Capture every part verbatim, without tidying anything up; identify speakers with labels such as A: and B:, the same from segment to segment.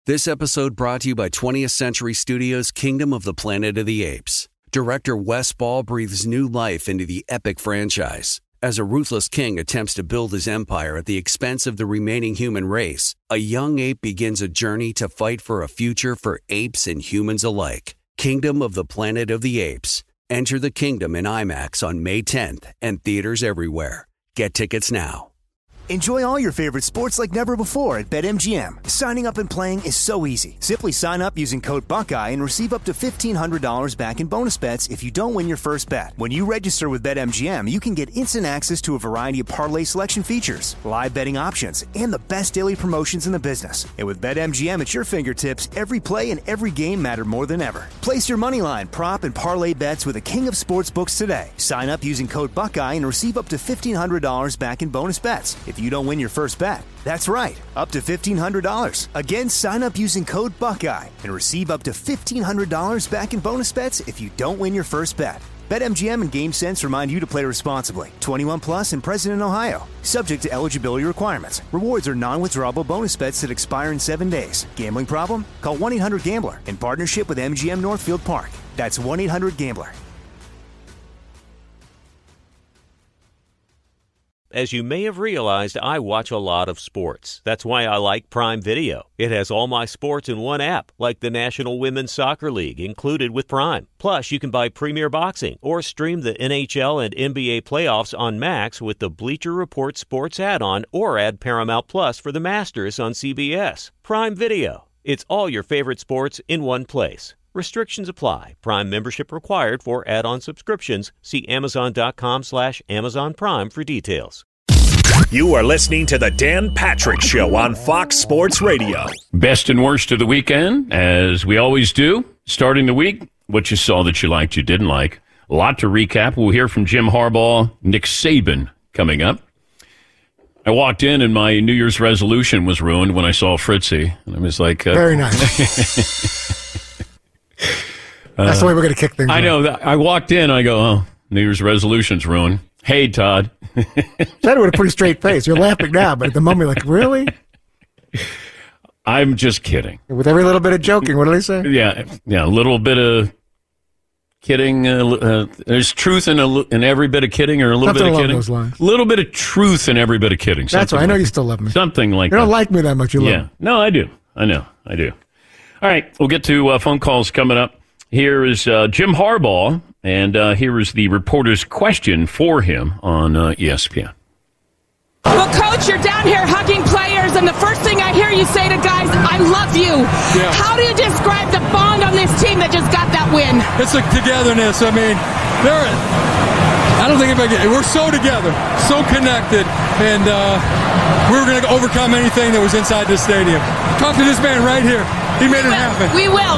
A: This episode brought to you by twentieth Century Studios' Kingdom of the Planet of the Apes. Director Wes Ball breathes new life into the epic franchise. As a ruthless king attempts to build his empire at the expense of the remaining human race, a young ape begins a journey to fight for a future for apes and humans alike. Kingdom of the Planet of the Apes. Enter the kingdom in IMAX on May tenth and theaters everywhere. Get tickets now.
B: Enjoy all your favorite sports like never before at BetMGM. Signing up and playing is so easy. Simply sign up using code Buckeye and receive up to fifteen hundred dollars back in bonus bets if you don't win your first bet. When you register with BetMGM, you can get instant access to a variety of parlay selection features, live betting options, and the best daily promotions in the business. And with BetMGM at your fingertips, every play and every game matter more than ever. Place your moneyline, prop, and parlay bets with the king of sportsbooks today. Sign up using code Buckeye and receive up to fifteen hundred dollars back in bonus bets if you don't win your first bet. That's right, up to fifteen hundred dollars. Again, sign up using code Buckeye and receive up to fifteen hundred dollars back in bonus bets if you don't win your first bet. BetMGM and GameSense remind you to play responsibly. twenty-one plus and present in Ohio. Subject to eligibility requirements. Rewards are non-withdrawable bonus bets that expire in seven days. Gambling problem? Call one eight hundred gambler in partnership with M G M Northfield Park. That's one eight hundred gambler.
C: As you may have realized, I watch a lot of sports. That's why I like Prime Video. It has all my sports in one app, like the National Women's Soccer League, included with Prime. Plus, you can buy Premier Boxing or stream the N H L and N B A playoffs on Max with the Bleacher Report Sports add-on, or add Paramount Plus for the Masters on C B S. Prime Video. It's all your favorite sports in one place. Restrictions apply. Prime membership required for add-on subscriptions. See Amazon.com slash Amazon Prime for details.
D: You are listening to the Dan Patrick Show on Fox Sports Radio.
E: Best and worst of the weekend, as we always do. Starting the week, what you saw that you liked, you didn't like. A lot to recap. We'll hear from Jim Harbaugh, Nick Saban coming up. I walked in and my New Year's resolution was ruined when I saw Fritzy. And I was like... Uh,
F: Very nice. That's the way we're going to kick things
E: I
F: off.
E: know. I walked in, I go, oh, New Year's resolution's ruined. Hey, Todd.
F: Said it with a pretty straight face. You're laughing now, but at the moment you're like, really?
E: I'm just kidding.
F: With every little bit of joking, what do they say?
E: Yeah, yeah, a little bit of kidding. Uh, uh, there's truth in, a, in every bit of kidding, or a little
F: Something
E: bit of
F: along
E: kidding.
F: those lines.
E: A little bit of truth in every bit of kidding.
F: That's right. I know
E: like,
F: you still love me.
E: Something like
F: that. You don't
E: that.
F: like me that much. You love
E: yeah.
F: me.
E: No, I do. I know. I do. All right. We'll get to uh, phone calls coming up. Here is uh, Jim Harbaugh, and uh, here is the reporter's question for him on uh, E S P N.
G: Well, Coach, you're down here hugging players, and the first thing I hear you say to guys, I love you.
H: Yeah.
G: How do you describe the bond on this team that just got that win?
H: It's a togetherness. I mean, there. I don't think anybody. We're so together, so connected, and uh, we were going to overcome anything that was inside this stadium. Talk to this man right here. He made it happen.
G: We will.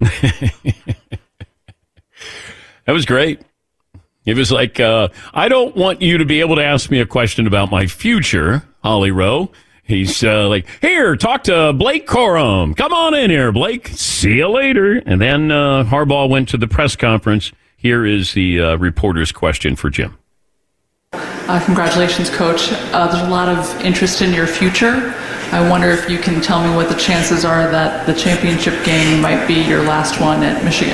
E: That was great. It was like, uh, I don't want you to be able to ask me a question about my future, Holly Rowe. He's uh, like, here, talk to Blake Corum. Come on in here, Blake. See you later. And then uh, Harbaugh went to the press conference. Here is the uh, reporter's question for Jim.
I: Uh, congratulations, Coach. Uh, there's a lot of interest in your future. I wonder if you can tell me what the chances are that the championship game might be your last one at Michigan.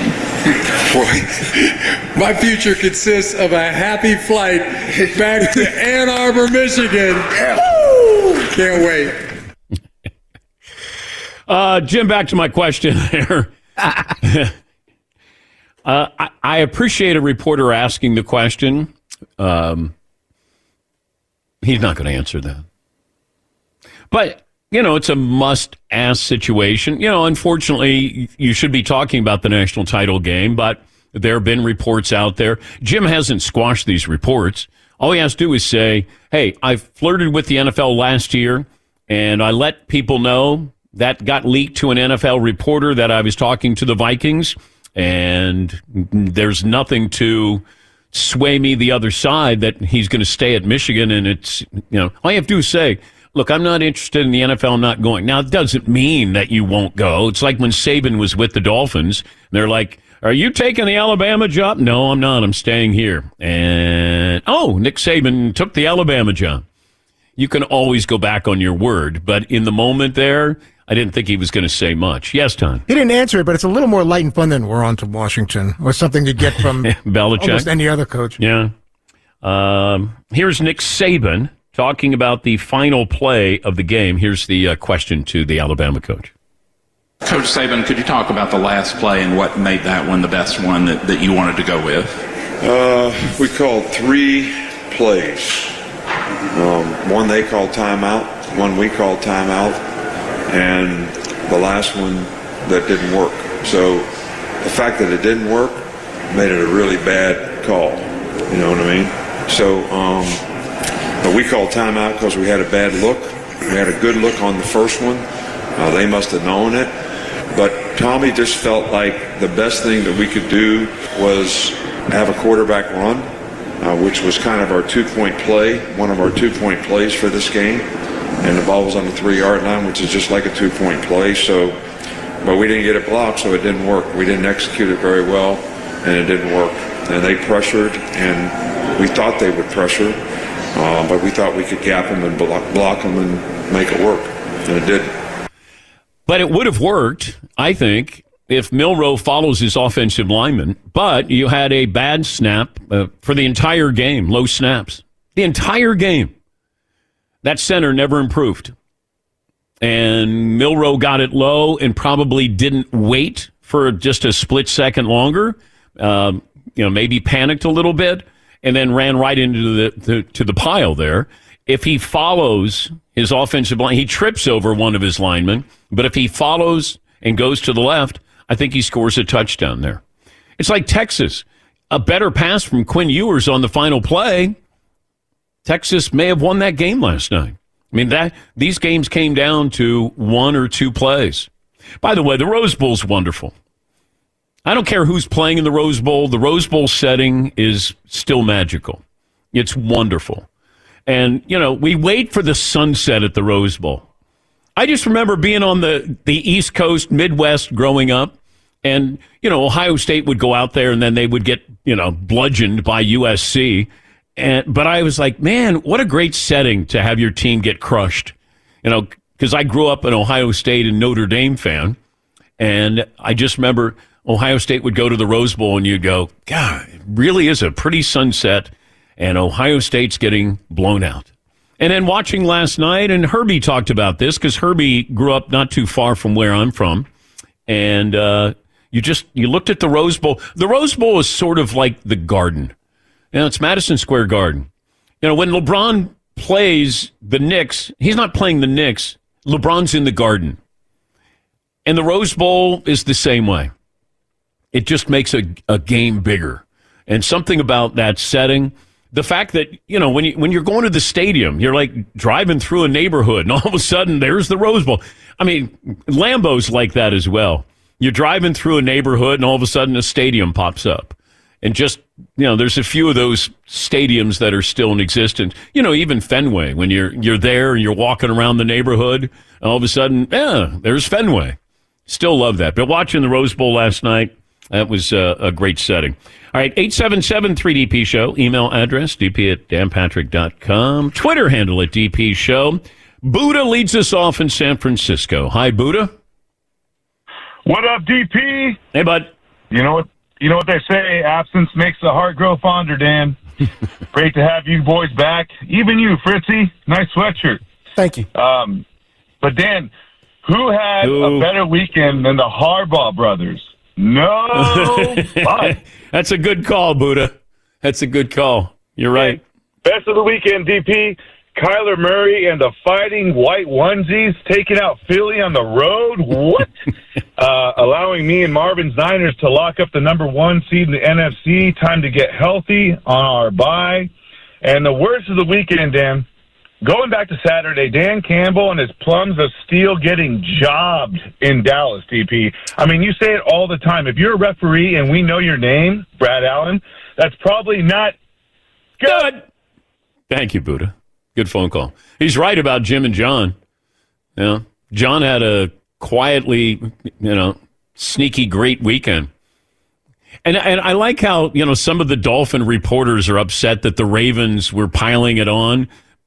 H: Boy, my future consists of a happy flight back to Ann Arbor, Michigan. Woo! Can't wait.
E: Uh, Jim, back to my question there. uh, I, I appreciate a reporter asking the question. Um, he's not going to answer that. But, you know, it's a must-ask situation. You know, unfortunately, you should be talking about the national title game, but there have been reports out there. Jim hasn't squashed these reports. All he has to do is say, hey, I flirted with the N F L last year, and I let people know that got leaked to an N F L reporter that I was talking to the Vikings, and there's nothing to sway me the other side that he's going to stay at Michigan, and it's, you know, all you have to do is say, look, I'm not interested in the N F L, I'm not going. Now, it doesn't mean that you won't go. It's like when Saban was with the Dolphins. They're like, are you taking the Alabama job? No, I'm not. I'm staying here. And, oh, Nick Saban took the Alabama job. You can always go back on your word. But in the moment there, I didn't think he was going to say much. Yes, Tom.
F: He didn't answer it, but it's a little more light and fun than we're on to Washington, or something you get from
E: Belichick.
F: Almost any other coach.
E: Yeah. Um, here's Nick Saban talking about the final play of the game. Here's the uh, question to the Alabama coach.
J: Coach Saban, could you talk about the last play and what made that one the best one that, that you wanted to go with?
K: Uh, we called three plays. Um, one they called timeout, one we called timeout, and the last one that didn't work. So the fact that it didn't work made it a really bad call. You know what I mean? So um, but we called timeout because we had a bad look. We had a good look on the first one. Uh, they must have known it. But Tommy just felt like the best thing that we could do was have a quarterback run, uh, which was kind of our two-point play, one of our two-point plays for this game. And the ball was on the three-yard line, which is just like a two-point play. So, but we didn't get it blocked, so it didn't work. We didn't execute it very well, and it didn't work. And they pressured, and we thought they would pressure, uh, but we thought we could gap them and block, block them and make it work, and it didn't.
E: But it would have worked, I think, if Milroe follows his offensive lineman. But you had a bad snap uh, for the entire game, low snaps. The entire game. That center never improved. And Milroe got it low and probably didn't wait for just a split second longer. Um, you know, maybe panicked a little bit and then ran right into the, the to the pile there. If he follows his offensive line, he trips over one of his linemen. But if he follows and goes to the left, I think he scores a touchdown there. It's like Texas. A better pass from Quinn Ewers on the final play. Texas may have won that game last night. I mean, that these games came down to one or two plays. By the way, the Rose Bowl's wonderful. I don't care who's playing in the Rose Bowl. The Rose Bowl setting is still magical. It's wonderful. And, you know, we wait for the sunset at the Rose Bowl. I just remember being on the, the East Coast, Midwest growing up, and, you know, Ohio State would go out there and then they would get, you know, bludgeoned by U S C. And but I was like, man, what a great setting to have your team get crushed. You know, because I grew up an Ohio State and Notre Dame fan, and I just remember Ohio State would go to the Rose Bowl and you'd go, God, it really is a pretty sunset, and Ohio State's getting blown out. And then watching last night, and Herbie talked about this because Herbie grew up not too far from where I'm from. And uh, you just, you looked at the Rose Bowl. The Rose Bowl is sort of like the Garden. You know, it's Madison Square Garden. You know, when LeBron plays the Knicks, he's not playing the Knicks. LeBron's in the Garden. And the Rose Bowl is the same way. It just makes a, a game bigger. And something about that setting, the fact that, you know, when, you, when you're going to the stadium, you're like driving through a neighborhood and all of a sudden there's the Rose Bowl. I mean, Lambeau's like that as well. You're driving through a neighborhood and all of a sudden a stadium pops up. And just, you know, there's a few of those stadiums that are still in existence. You know, even Fenway, when you're you're there and you're walking around the neighborhood, and all of a sudden, yeah, there's Fenway. Still love that. But watching the Rose Bowl last night, that was uh, a great setting. All right, eight seven seven three D P Show. Email address, d p at dan patrick dot com. Twitter handle at D P Show. Buddha leads us off in San Francisco. Hi, Buddha.
L: What up, D P?
E: Hey, bud.
L: You know what? You know what they say, absence makes the heart grow fonder, Dan. Great to have you boys back. Even you, Fritzy. Nice sweatshirt.
F: Thank you.
L: Um, but, Dan, who had
E: Ooh.
L: a better weekend than the Harbaugh brothers? No.
E: That's a good call, Buddha. That's a good call. You're right.
L: Best of the weekend, D P. Kyler Murray and the Fighting White Onesies taking out Philly on the road. What? uh, allowing me and Marvin's Niners to lock up the number one seed in the N F C. Time to get healthy on our bye. And the worst of the weekend, Dan, going back to Saturday, Dan Campbell and his Plums of Steel getting jobbed in Dallas, D P. I mean, you say it all the time. If you're a referee and we know your name, Brad Allen, that's probably not good.
E: good. Thank you, Buddha. Good phone call. He's right about Jim and John. You know, John had a quietly, you know, sneaky great weekend. And and I like how, you know, some of the Dolphin reporters are upset that the Ravens were piling it on.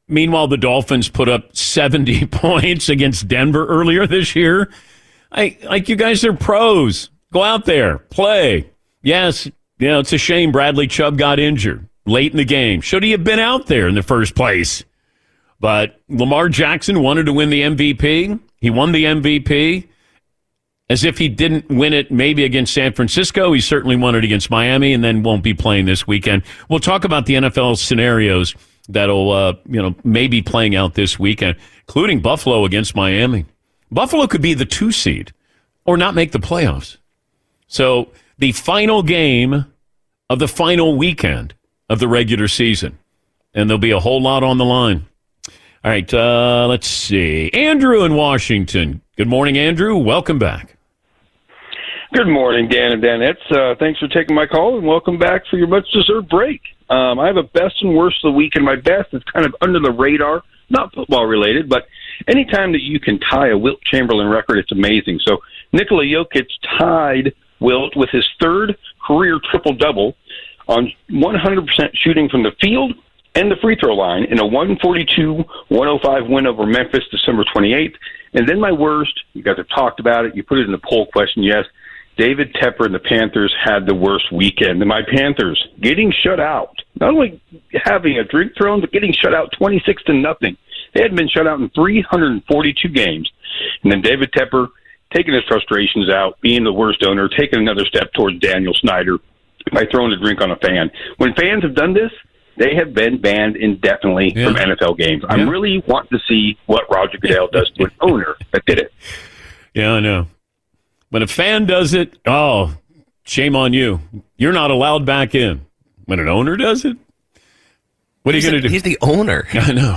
E: Meanwhile, the Dolphins put up seventy points against Denver earlier this year. I, like, you guys are pros. Go out there, play. Yes, you know, it's a shame Bradley Chubb got injured late in the game. Should he have been out there in the first place? But Lamar Jackson wanted to win the M V P. He won the M V P. As if he didn't win it maybe against San Francisco, he certainly won it against Miami and then won't be playing this weekend. We'll talk about the N F L scenarios that'll, uh, you know, maybe playing out this weekend, including Buffalo against Miami. Buffalo could be the two seed or not make the playoffs. So the final game of the final weekend of the regular season, and there'll be a whole lot on the line. All right, uh, let's see. Andrew in Washington. Good morning, Andrew. Welcome back.
M: Good morning, Dan and Danettes. Uh, thanks for taking my call, and welcome back for your much-deserved break. Um, I have a best and worst of the week, and my best is kind of under the radar, not football-related, but anytime that you can tie a Wilt Chamberlain record, it's amazing. So Nikola Jokic tied Wilt with his third career triple-double on one hundred percent shooting from the field and the free throw line in a one forty-two one oh five win over Memphis December twenty-eighth. And then my worst, you guys have talked about it, you put it in the poll question, yes, David Tepper and the Panthers had the worst weekend. And my Panthers getting shut out, not only having a drink thrown, but getting shut out twenty-six to nothing. They had been shut out in three hundred forty-two games. And then David Tepper taking his frustrations out, being the worst owner, taking another step towards Daniel Snyder by throwing a drink on a fan. When fans have done this, they have been banned indefinitely yeah. from N F L games. I yeah. really want to see what Roger Goodell does to an owner that did it.
E: Yeah, I know. When a fan does it, oh, shame on you. You're not allowed back in. When an owner does it, what are you going to do?
N: He's the owner.
E: I know.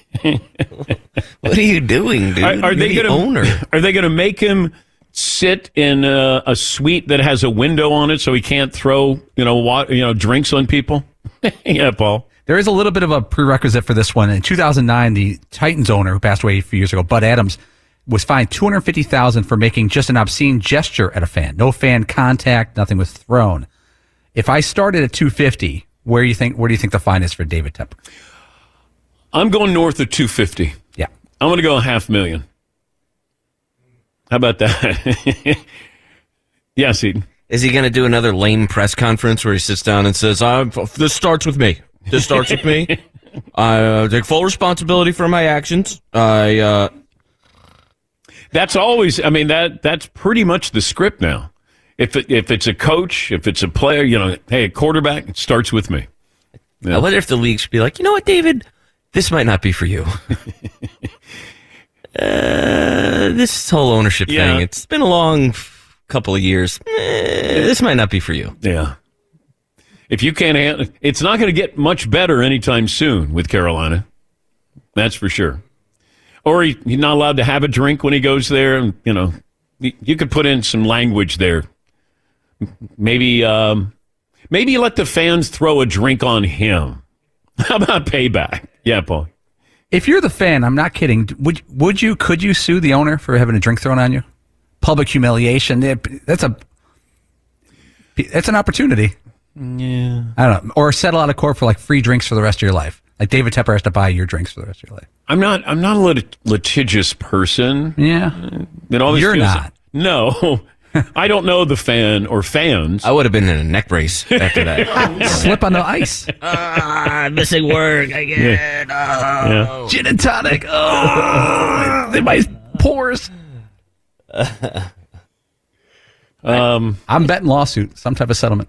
N: What are you doing, dude?
E: Are, are they
N: the
E: gonna,
N: owner?
E: Are they going to make him sit in a, a suite that has a window on it so he can't throw, you know, water, you know, drinks on people? Yeah, Paul.
O: There is a little bit of a prerequisite for this one. In two thousand nine, the Titans owner, who passed away a few years ago, Bud Adams, was fined two hundred fifty thousand dollars for making just an obscene gesture at a fan. No fan contact, nothing was thrown. If I started at two hundred fifty, where do you think where do you think the fine is for David Tepper?
E: I'm going north of two hundred fifty.
O: Yeah.
E: I'm going to go a half million. How about that? Yes, Eden.
N: Is he going to do another lame press conference where he sits down and says, uh, this starts with me. This starts with me. I uh, take full responsibility for my actions. I, uh...
E: That's always, I mean, that that's pretty much the script now. If it, if it's a coach, if it's a player, you know, hey, a quarterback, it starts with me.
N: Yeah. I wonder if the league should be like, you know what, David? This might not be for you. uh, this whole ownership
E: yeah.
N: thing, it's been a long couple of years. Eh, this might not be for you.
E: Yeah. If you can't handle it, it's not going to get much better anytime soon with Carolina. That's for sure. Or he, he's not allowed to have a drink when he goes there. And, you know, you, you could put in some language there. Maybe, um, maybe let the fans throw a drink on him. How about payback? Yeah, Paul.
O: If you're the fan, I'm not kidding. Would would you? Could you sue the owner for having a drink thrown on you? Public humiliation. That's a that's an opportunity.
E: Yeah.
O: I don't know. Or settle out of court for like free drinks for the rest of your life. Like David Tepper has to buy your drinks for the rest of your life.
E: I'm not. I'm not a lit- litigious person.
O: Yeah.
E: It always
O: You're
E: feels
O: not.
E: Like, no. I don't know the fan or fans.
N: I would have been in a neck brace after that.
O: Slip on the ice.
N: Ah, missing work again.
E: Yeah.
N: Oh.
E: Yeah.
O: Gin and tonic. Oh, in my pores. um, I'm betting lawsuit, some type of settlement.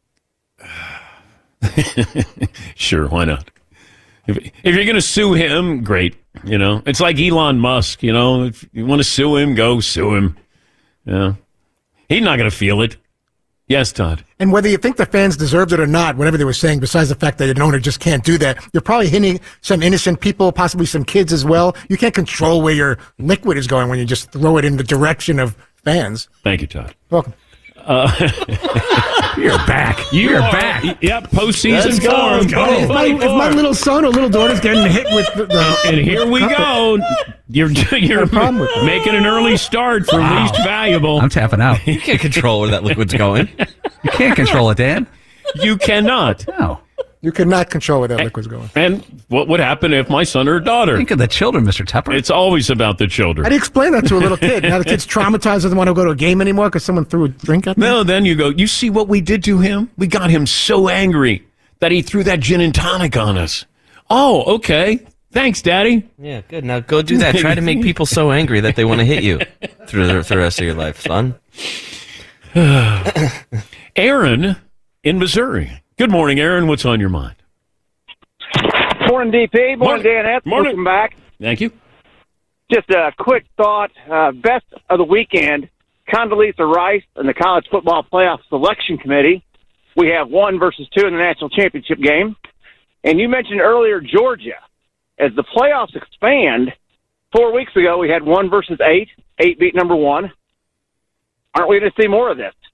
E: Sure, why not? If, if you're going to sue him, great. You know, it's like Elon Musk. You know, if you want to sue him, go sue him. Yeah. He's not going to feel it. Yes, Todd.
F: And whether you think the fans deserved it or not, whatever they were saying, besides the fact that an owner just can't do that, you're probably hitting some innocent people, possibly some kids as well. You can't control where your liquid is going when you just throw it in the direction of fans.
E: Thank you, Todd.
F: Welcome.
E: Uh,
O: You're back.
E: You
O: You're
E: are,
O: back.
E: Yep, postseason form.
F: Go. If, my, if my little son or little daughter's getting hit with the... the
E: and here we go. You're, you're making an early start for wow. least valuable.
O: I'm tapping out.
N: You can't control where that liquid's going.
O: You can't control it, Dan.
E: You cannot.
O: No.
F: You could not control where that and, liquid's going.
E: And what would happen if my son or daughter?
O: Think of the children, Mister Tepper.
E: It's always about the children.
F: How do you explain that to a little kid? Now the kid's traumatized, doesn't want to go to a game anymore because someone threw a drink at them?
E: No, then you go, you see what we did to him? We got him so angry that he threw that gin and tonic on us. Oh, okay. Thanks, Daddy.
N: Yeah, good. Now go do that. Try to make people so angry that they want to hit you through the, through the rest of your life, son.
E: Aaron in Missouri. Good morning, Aaron. What's on your mind?
P: Morning, D P. Morning,
E: morning.
P: Dan Epps.
E: Morning.
P: Welcome back.
E: Thank you.
P: Just a quick thought. Uh, best of the weekend, Condoleezza Rice and the College Football Playoff Selection Committee. We have one versus two in the national championship game. And you mentioned earlier Georgia. As the playoffs expand, four weeks ago we had one versus eight. Eight beat number one. Aren't we going to see more of this?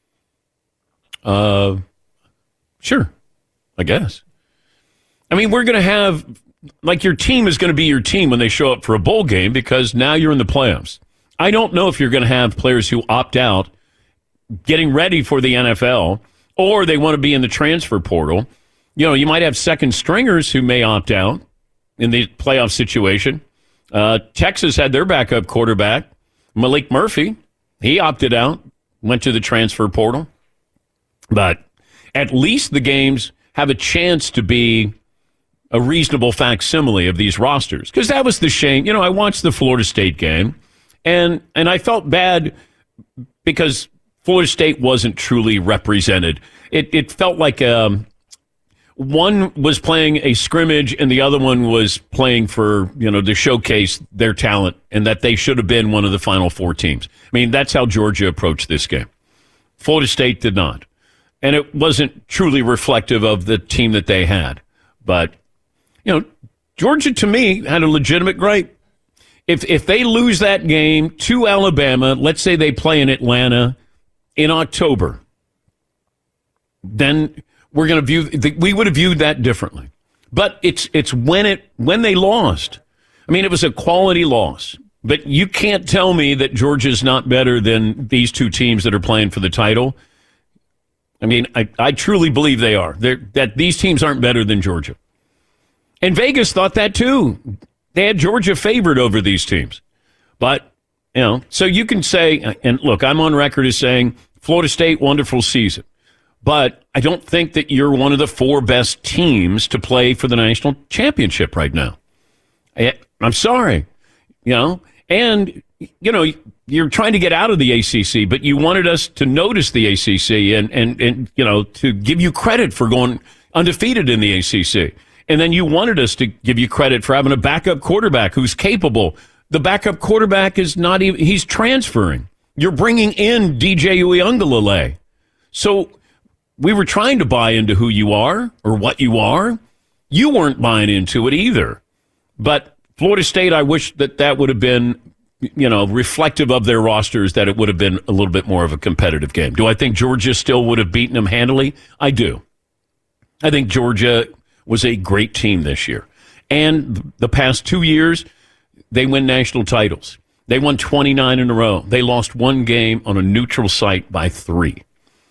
E: Uh, sure, I guess. I mean, we're going to have, like, your team is going to be your team when they show up for a bowl game because now you're in the playoffs. I don't know if you're going to have players who opt out getting ready for the N F L or they want to be in the transfer portal. You know, you might have second stringers who may opt out in the playoff situation. Uh, Texas had their backup quarterback, Malik Murphy. He opted out, went to the transfer portal. But at least the games have a chance to be a reasonable facsimile of these rosters. Because that was the shame. You know, I watched the Florida State game, and and I felt bad because Florida State wasn't truly represented. It it felt like um, one was playing a scrimmage and the other one was playing for, you know, to showcase their talent and that they should have been one of the Final Four teams. I mean, that's how Georgia approached this game. Florida State did not. And it wasn't truly reflective of the team that they had. But, you know, Georgia, to me, had a legitimate gripe. If if they lose that game to Alabama, let's say they play in Atlanta in October, then we're going to view, we would have viewed that differently. But it's it's when it when they lost. I mean, it was a quality loss. But you can't tell me that Georgia's not better than these two teams that are playing for the title. I mean, I, I truly believe they are. They're, that these teams aren't better than Georgia. And Vegas thought that too. They had Georgia favored over these teams. But, you know, so you can say, and look, I'm on record as saying Florida State, wonderful season. But I don't think that you're one of the four best teams to play for the national championship right now. I, I'm sorry, you know, and, you know, you're trying to get out of the A C C, but you wanted us to notice the A C C and, and, and, you know, to give you credit for going undefeated in the A C C. And then you wanted us to give you credit for having a backup quarterback who's capable. The backup quarterback is not even, he's transferring. You're bringing in D J Uiagalelei. So we were trying to buy into who you are or what you are. You weren't buying into it either. But Florida State, I wish that that would have been, you know, reflective of their rosters, that it would have been a little bit more of a competitive game. Do I think Georgia still would have beaten them handily? I do. I think Georgia was a great team this year. And the past two years, they win national titles. They won twenty-nine in a row. They lost one game on a neutral site by three.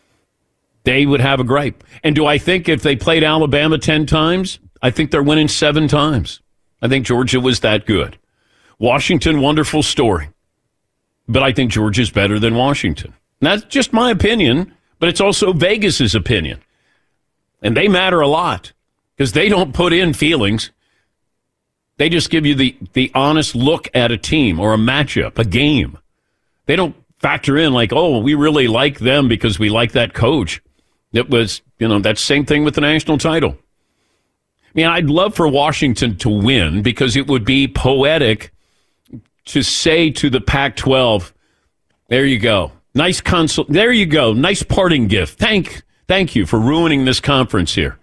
E: They would have a gripe. And do I think if they played Alabama ten times, I think they're winning seven times. I think Georgia was that good. Washington, wonderful story. But I think Georgia's better than Washington. And that's just my opinion, but it's also Vegas's opinion. And they matter a lot because they don't put in feelings. They just give you the, the honest look at a team or a matchup, a game. They don't factor in like, oh, we really like them because we like that coach. It was, you know, that same thing with the national title. I mean, I'd love for Washington to win because it would be poetic to say to the Pac twelve, there you go. Nice console. There you go. Nice parting gift. Thank, thank you for ruining this conference here.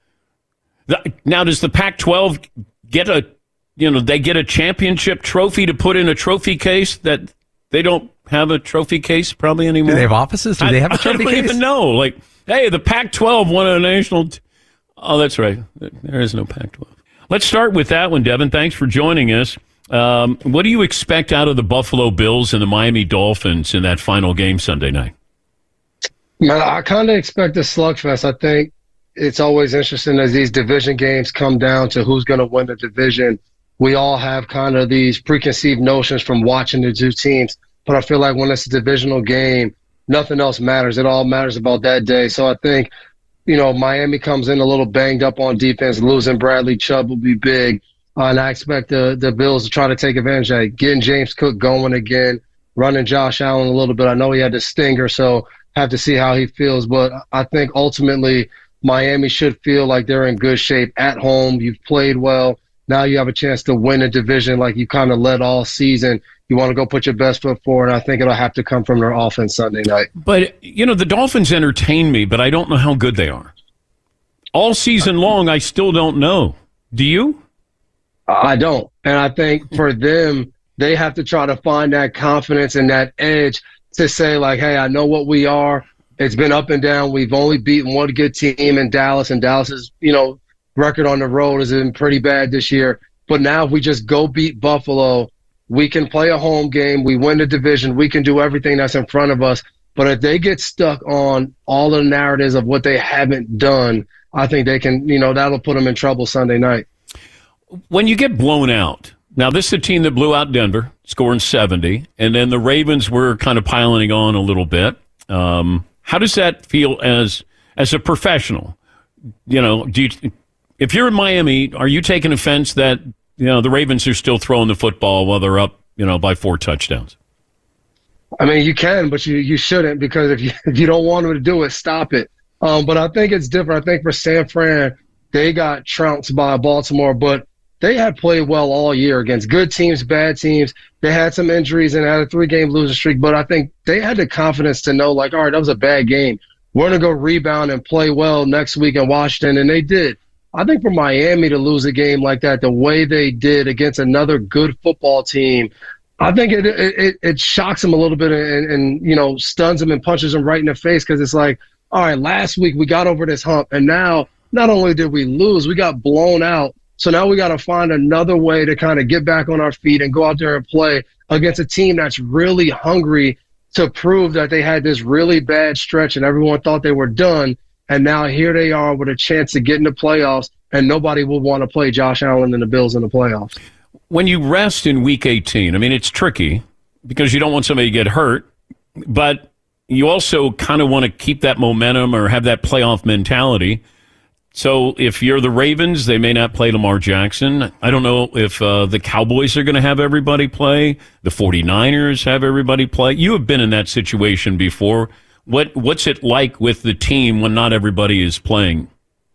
E: The, now, does the Pac twelve get a, you know, they get a championship trophy to put in a trophy case that they don't have a trophy case probably anymore?
O: Do they have offices? Do they have a trophy case?
E: I don't
O: case?
E: even know. Like, hey, the Pac twelve won a national. T- oh, that's right. There is no Pac twelve. Let's start with that one, Devin. Thanks for joining us. Um, what do you expect out of the Buffalo Bills and the Miami Dolphins in that final game Sunday night?
Q: Man, I kind of expect a slugfest. I think it's always interesting as these division games come down to who's going to win the division. We all have kind of these preconceived notions from watching the two teams, but I feel like when it's a divisional game, nothing else matters. It all matters about that day. So I think, you know, Miami comes in a little banged up on defense. Losing Bradley Chubb will be big. Uh, and I expect the, the Bills to try to take advantage of it. Getting James Cook going again, running Josh Allen a little bit. I know he had the stinger, so have to see how he feels. But I think ultimately Miami should feel like they're in good shape at home. You've played well. Now you have a chance to win a division like you kind of led all season. You want to go put your best foot forward, and I think it'll have to come from their offense Sunday night.
E: But, you know, the Dolphins entertain me, but I don't know how good they are. All season long, I still don't know. Do you?
Q: I don't. And I think for them, they have to try to find that confidence and that edge to say, like, hey, I know what we are. It's been up and down. We've only beaten one good team in Dallas, and Dallas's, you know, record on the road has been pretty bad this year. But now if we just go beat Buffalo, we can play a home game. We win the division. We can do everything that's in front of us. But if they get stuck on all the narratives of what they haven't done, I think they can, you know, that'll put them in trouble Sunday night.
E: When you get blown out, now this is a team that blew out Denver, scoring seventy, and then the Ravens were kind of piling on a little bit. Um, how does that feel as as a professional? You know, do you, if you're in Miami, are you taking offense that, you know, the Ravens are still throwing the football while they're up, you know, by four touchdowns?
Q: I mean, you can, but you, you shouldn't, because if you, if you don't want them to do it, stop it. Um, but I think it's different. I think for San Fran, they got trounced by Baltimore, but they had played well all year against good teams, bad teams. They had some injuries and had a three-game losing streak, but I think they had the confidence to know, like, all right, that was a bad game. We're going to go rebound and play well next week in Washington, and they did. I think for Miami to lose a game like that, the way they did against another good football team, I think it it, it shocks them a little bit and, and, you know, stuns them and punches them right in the face, because it's like, all right, last week we got over this hump, and now not only did we lose, we got blown out. So now we got to find another way to kind of get back on our feet and go out there and play against a team that's really hungry to prove that they had this really bad stretch and everyone thought they were done. And now here they are with a chance to get in the playoffs, and nobody will want to play Josh Allen and the Bills in the playoffs.
E: When you rest in week eighteen, I mean, it's tricky because you don't want somebody to get hurt, but you also kind of want to keep that momentum or have that playoff mentality. So if you're the Ravens, they may not play Lamar Jackson. I don't know if uh, the Cowboys are going to have everybody play. The 49ers have everybody play. You have been in that situation before. What What's it like with the team when not everybody is playing?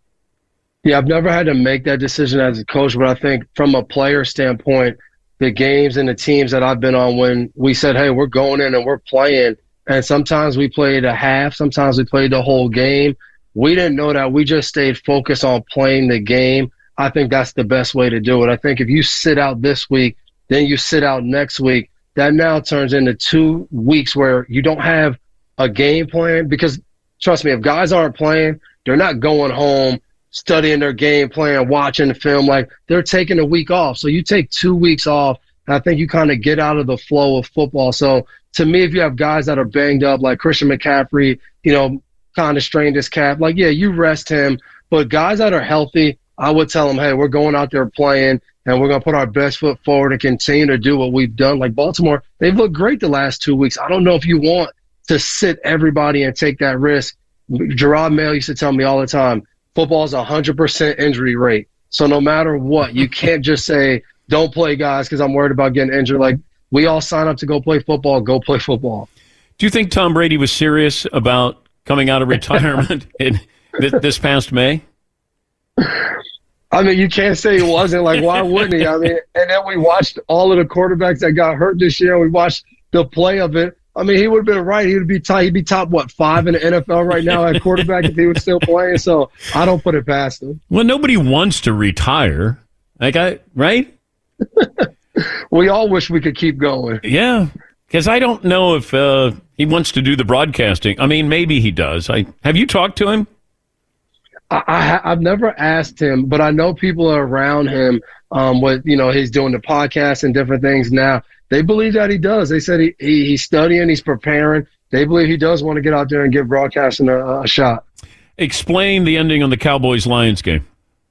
Q: Yeah, I've never had to make that decision as a coach, but I think from a player standpoint, the games and the teams that I've been on, when we said, hey, we're going in and we're playing, and sometimes we played a half, sometimes we played the whole game. We didn't know that. We just stayed focused on playing the game. I think that's the best way to do it. I think if you sit out this week, then you sit out next week, that now turns into two weeks where you don't have a game plan, because trust me, if guys aren't playing, they're not going home, studying their game plan, watching the film. Like, they're taking a week off. So you take two weeks off, and I think you kind of get out of the flow of football. So to me, if you have guys that are banged up, like Christian McCaffrey, you know, kind of strained his calf, like, yeah, you rest him. But guys that are healthy, I would tell them, hey, we're going out there playing, and we're going to put our best foot forward and continue to do what we've done. Like Baltimore, they've looked great the last two weeks. I don't know if you want to sit everybody and take that risk. Gerard Mayo used to tell me all the time, football is a one hundred percent injury rate. So no matter what, you can't just say, don't play, guys, because I'm worried about getting injured. Like, we all sign up to go play football, go play football.
E: Do you think Tom Brady was serious about coming out of retirement in th- this past May?
Q: I mean, you can't say he wasn't. Like, why wouldn't he? I mean, and then we watched all of the quarterbacks that got hurt this year. We watched the play of it. I mean, he would have been right. He would be top, he'd be top, what, five in the N F L right now at quarterback if he was still playing. So I don't put it past him.
E: Well, nobody wants to retire. Like, I, right?
Q: We all wish we could keep going.
E: Yeah, because I don't know if uh, he wants to do the broadcasting. I mean, maybe he does. I Have you talked to him?
Q: I, I, I've never asked him, but I know people are around him um, with, you know, he's doing the podcast and different things now. They believe that he does. They said he, he he's studying, he's preparing. They believe he does want to get out there and give broadcasting a, a shot.
E: Explain the ending on the Cowboys-Lions game.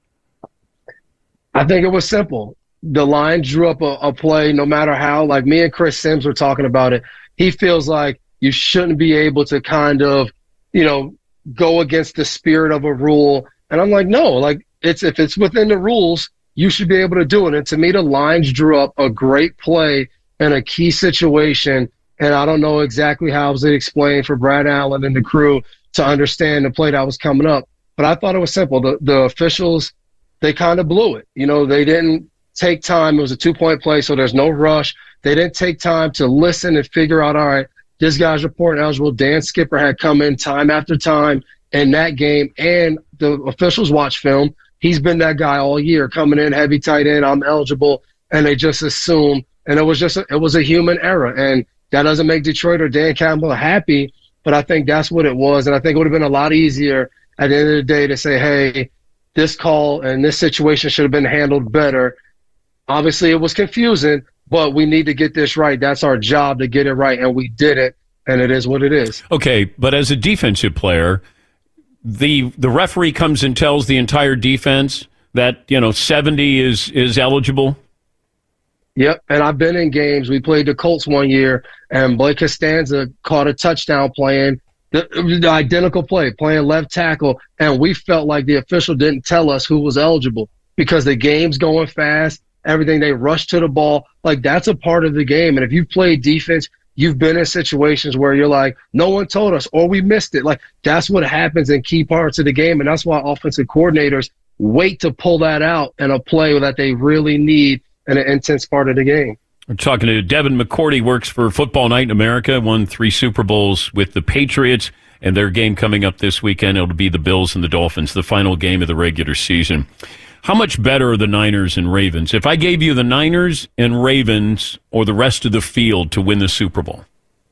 Q: I think it was simple. The Lions drew up a, a play no matter how. Like me and Chris Sims were talking about it. He feels like you shouldn't be able to kind of, you know, go against the spirit of a rule. And I'm like, no, like it's if it's within the rules, you should be able to do it. And to me, the Lions drew up a great play in a key situation. And I don't know exactly how it was explained for Brad Allen and the crew to understand the play that was coming up. But I thought it was simple. The, the officials, they kind of blew it. You know, they didn't take time. It was a two-point play, so there's no rush. They didn't take time to listen and figure out, all right, this guy's reporting eligible. Dan Skipper had come in time after time in that game, and the officials watch film. He's been that guy all year, coming in heavy tight end, I'm eligible, and they just assume. And it was just a, it was a human error, and that doesn't make Detroit or Dan Campbell happy, but I think that's what it was, and I think it would have been a lot easier at the end of the day to say, hey, this call and this situation should have been handled better. Obviously, it was confusing, but we need to get this right. That's our job to get it right, and we did it, and it is what it is.
E: Okay, but as a defensive player, the the referee comes and tells the entire defense that, you know, seventy is is eligible?
Q: Yep, and I've been in games. We played the Colts one year, and Blake Costanza caught a touchdown playing the, the identical play, playing left tackle, and we felt like the official didn't tell us who was eligible because the game's going fast, everything, they rushed to the ball. Like, that's a part of the game, and if you've played defense, you've been in situations where you're like, no one told us, or we missed it. Like, that's what happens in key parts of the game, and that's why offensive coordinators wait to pull that out in a play that they really need in an intense part of the game.
E: We're talking to Devin McCourty, works for Football Night in America, won three Super Bowls with the Patriots, and their game coming up this weekend, it'll be the Bills and the Dolphins, the final game of the regular season. How much better are the Niners and Ravens? If I gave you the Niners and Ravens or the rest of the field to win the Super Bowl?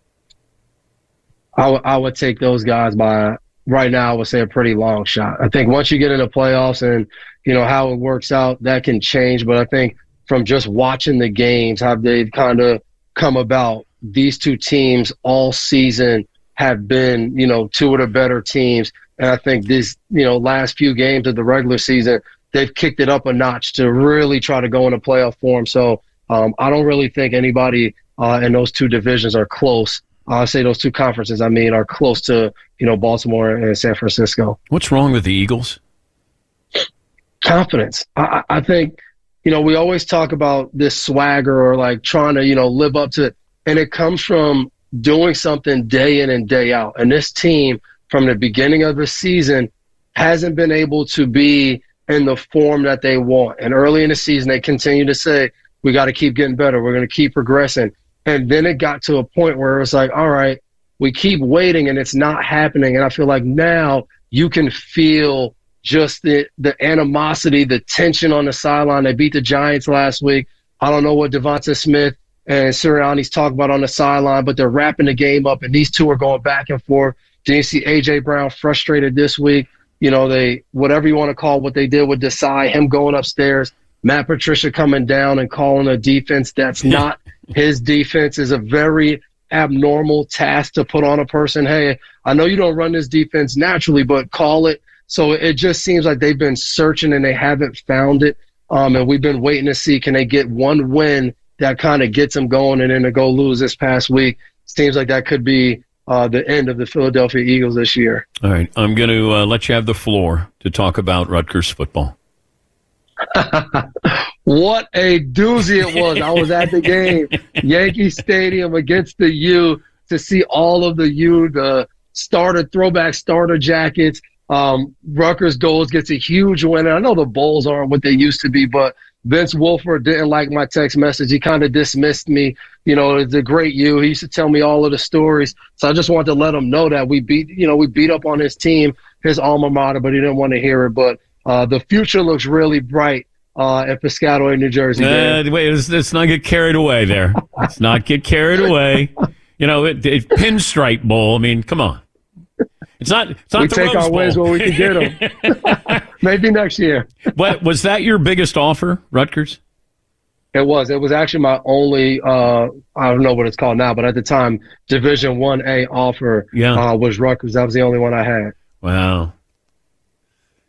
Q: I, w- I would take those guys by, right now, I would say a pretty long shot. I think once you get into playoffs and, you know, how it works out, that can change. But I think from just watching the games, how they've kind of come about, these two teams all season have been, you know, two of the better teams. And I think these, you know, last few games of the regular season, they've kicked it up a notch to really try to go into playoff form. So um, I don't really think anybody uh, in those two divisions are close. I'll say those two conferences, I mean, are close to, you know, Baltimore and San Francisco.
E: What's wrong with the Eagles?
Q: Confidence. I, I think, you know, we always talk about this swagger or like trying to, you know, live up to it. And it comes from doing something day in and day out. And this team, from the beginning of the season, hasn't been able to be in the form that they want. And early in the season, they continue to say, we got to keep getting better. We're going to keep progressing. And then it got to a point where it was like, all right, we keep waiting and it's not happening. And I feel like now you can feel just the, the animosity, the tension on the sideline. They beat the Giants last week. I don't know what Devonta Smith and Sirianni's talking about on the sideline, but they're wrapping the game up, and these two are going back and forth. Did you see A J. Brown frustrated this week? You know, they whatever you want to call what they did with Desai, him going upstairs, Matt Patricia coming down and calling a defense that's not his defense is a very abnormal task to put on a person. Hey, I know you don't run this defense naturally, but call it. So it just seems like they've been searching and they haven't found it. Um, and we've been waiting to see, can they get one win that kind of gets them going, and then to go lose this past week. Seems like that could be uh, the end of the Philadelphia Eagles this year.
E: All right. I'm going to uh, let you have the floor to talk about Rutgers football.
Q: What a doozy it was. I was at the game, Yankee Stadium against the U, to see all of the U, the starter, throwback starter jackets. Um, Rutgers Goals gets a huge win. And I know the Bulls aren't what they used to be, but Vince Wilford didn't like my text message. He kind of dismissed me. You know, it's a great U. He used to tell me all of the stories. So I just wanted to let him know that we beat, you know, we beat up on his team, his alma mater, but he didn't want to hear it. But uh, the future looks really bright uh, at Piscataway, New Jersey.
E: Uh, wait, let's, let's not get carried away there. Let's not get carried away. You know, it, it, Pinstripe Bowl. I mean, come on. It's not. It's not
Q: we
E: the
Q: take
E: Rose
Q: our
E: Bowl.
Q: wins when we can get them. Maybe next year.
E: But was that your biggest offer, Rutgers?
Q: It was. It was actually my only. Uh, I don't know what it's called now, but at the time, Division One A offer
E: yeah.
Q: uh, was Rutgers. That was the only one I had.
E: Wow.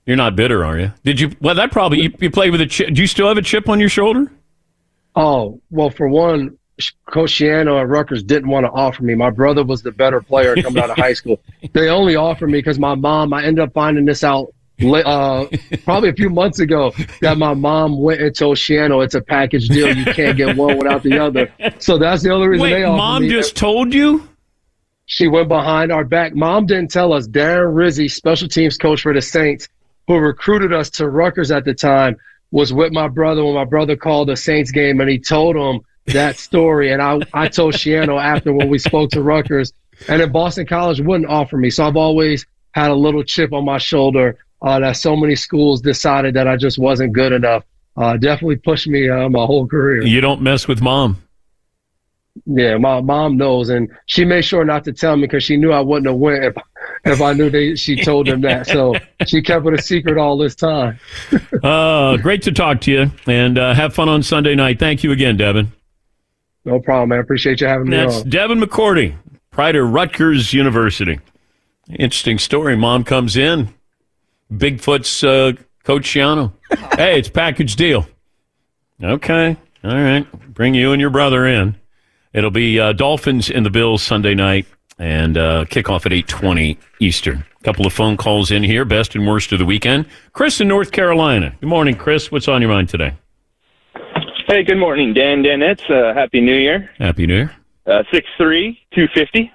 E: You're not bitter, are you? Did you? Well, that probably you, you played with a chip. Do you still have a chip on your shoulder?
Q: Oh, well, for one, Coach Shiano at Rutgers didn't want to offer me. My brother was the better player coming out of high school. They only offered me because my mom, I ended up finding this out uh, probably a few months ago, that my mom went and told Shiano it's a package deal. You can't get one without the other. So that's the only reason
E: Wait,
Q: they offered
E: mom
Q: me.
E: just told you?
Q: She went behind our back. Mom didn't tell us. Darren Rizzi, special teams coach for the Saints, who recruited us to Rutgers at the time, was with my brother when my brother called the Saints game, and he told him that story. And I, I told Shiano after when we spoke to Rutgers, and then Boston College wouldn't offer me. So I've always had a little chip on my shoulder uh, that so many schools decided that I just wasn't good enough. Uh, definitely pushed me uh, my whole career.
E: You don't mess with mom.
Q: Yeah, my mom knows, and she made sure not to tell me because she knew I wouldn't have went if, if I knew they, she told them that. So she kept it a secret all this time.
E: uh, great to talk to you, and uh, have fun on Sunday night. Thank you again, Devin.
Q: No problem, man. Appreciate you having me
E: That's
Q: on.
E: Devin McCourty, pride of Rutgers University. Interesting story. Mom comes in. Bigfoot's uh, Coach Shiano. Hey, it's package deal. Okay. All right. Bring you and your brother in. It'll be uh, Dolphins and the Bills Sunday night, and uh, kickoff at eight twenty Eastern. A couple of phone calls in here, best and worst of the weekend. Chris in North Carolina. Good morning, Chris. What's on your mind today?
R: Hey, good morning, Dan Danetz. Uh, Happy New Year.
E: Happy New Year.
R: Uh, six three, two fifty.